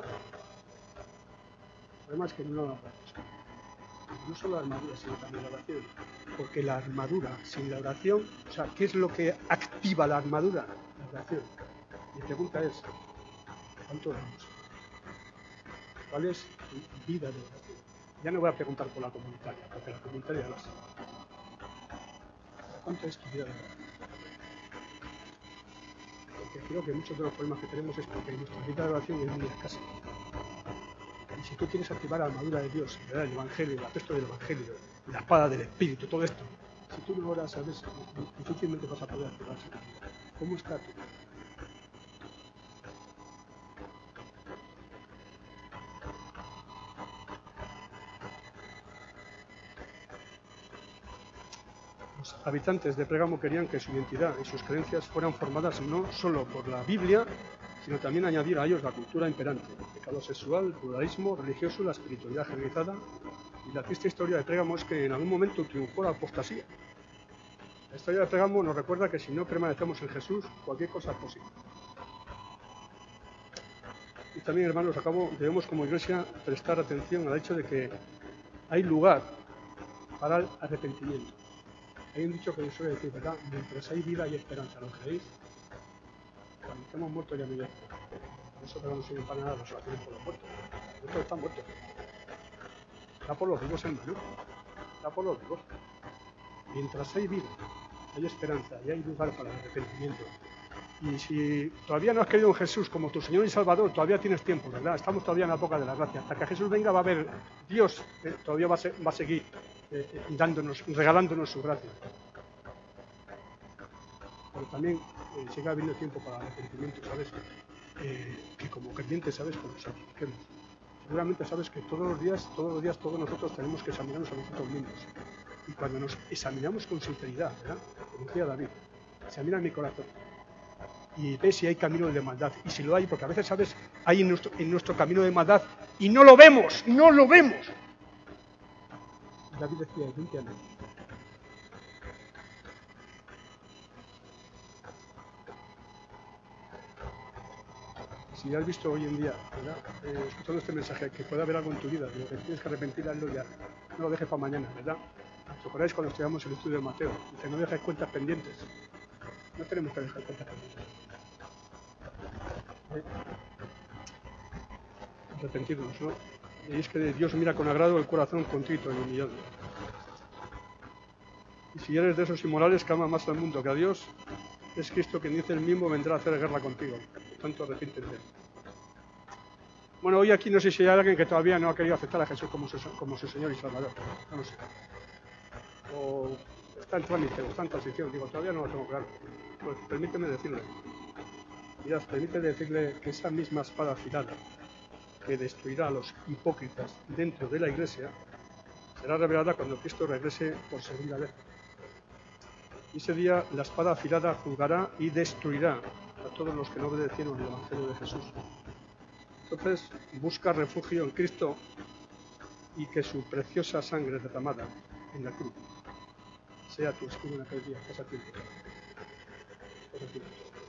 Además que no la no solo la armadura, sino también la oración. Porque la armadura, sin la oración, o sea, ¿qué es lo que activa la armadura? La oración. Mi pregunta es, ¿cuánto oramos? ¿Cuál es tu vida de oración? Ya no voy a preguntar por la comunitaria, porque la comunitaria la sabe. ¿Cuánto es tu vida de oración? Porque creo que muchos de los problemas que tenemos es porque nuestra vida de oración es muy escasa. Y si tú quieres activar la armadura de Dios, ¿verdad? El Evangelio, el apesto del Evangelio, la espada del Espíritu, todo esto, si tú no oras, sabes, difícilmente vas a poder activarse. ¿Cómo está tu vida? Los habitantes de Pérgamo querían que su identidad y sus creencias fueran formadas no solo por la Biblia, sino también añadir a ellos la cultura imperante, el pecado sexual, el pluralismo religioso, la espiritualidad generalizada. Y la triste historia de Pérgamo es que en algún momento triunfó la apostasía. La historia de Pérgamo nos recuerda que si no permanecemos en Jesús, cualquier cosa es posible. Y también, hermanos, acabo, debemos como iglesia prestar atención al hecho de que hay lugar para el arrepentimiento. Hay un dicho que suele decir, ¿verdad? Mientras hay vida hay esperanza, ¿lo creéis? Cuando estemos muertos ya no hay esperanza. Por eso que no sirven para nada las oraciones por los muertos. Los muertos están muertos. Da por los vivos, hermano. Da por los vivos. Mientras hay vida, hay esperanza y hay lugar para el arrepentimiento. Y si todavía no has creído en Jesús como tu Señor y Salvador, todavía tienes tiempo, ¿verdad? Estamos todavía en la época de la gracia. Hasta que Jesús venga va a haber, Dios eh, todavía va a, ser, va a seguir eh, dándonos, regalándonos su gracia. Pero también eh, sigue habiendo tiempo para el arrepentimiento, ¿sabes? Eh, que como creyentes, ¿sabes? Cuando nos santifiquemos. Seguramente sabes que todos los días, todos los días, todos nosotros tenemos que examinarnos a nosotros mismos. Y cuando nos examinamos con sinceridad, ¿verdad? Como decía David, examina mi corazón y ve si hay camino de maldad. Y si lo hay, porque a veces, ¿sabes? Hay en nuestro, en nuestro camino de maldad y no lo vemos, no lo vemos. David decía, límpiame. Si has visto hoy en día, ¿verdad? Eh, escuchando este mensaje, que puede haber algo en tu vida, de lo que tienes que arrepentir, hazlo ya. No lo dejes para mañana, ¿verdad? ¿Os acordáis cuando estudiamos el estudio de Mateo? Dice, no dejes cuentas pendientes. No tenemos que dejar cuentas pendientes. ¿Eh? Arrepentirnos, ¿no? Y es que Dios mira con agrado el corazón contrito y humillado. Y si eres de esos inmorales que ama más al mundo que a Dios, es Cristo quien dice el mismo vendrá a hacer guerra contigo. Por tanto, arrepíntete. Bueno, hoy aquí no sé si hay alguien que todavía no ha querido aceptar a Jesús como su, como su Señor y Salvador. No lo sé. O está en trámite, o está en transición. Digo, todavía no lo tengo claro. Pues permíteme decirle. Mirad, permíteme decirle que esa misma espada afilada que destruirá a los hipócritas dentro de la Iglesia será revelada cuando Cristo regrese por segunda vez. Y ese día la espada afilada juzgará y destruirá a todos los que no obedecieron el Evangelio de Jesús. Entonces, busca refugio en Cristo y que su preciosa sangre derramada en la cruz sea tu escudo en aquel día. Pasa tiempo. Pasa tiempo.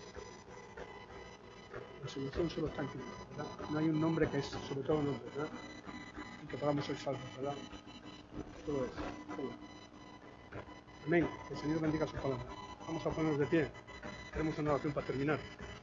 La solución solo está en Cristo, ¿verdad? No hay un nombre que es sobre todo un nombre, ¿verdad? Y que podamos ser salvos, ¿verdad? Todo es. Todo. Amén. Que el Señor bendiga su palabra. Vamos a ponernos de pie. Tenemos una oración para terminar.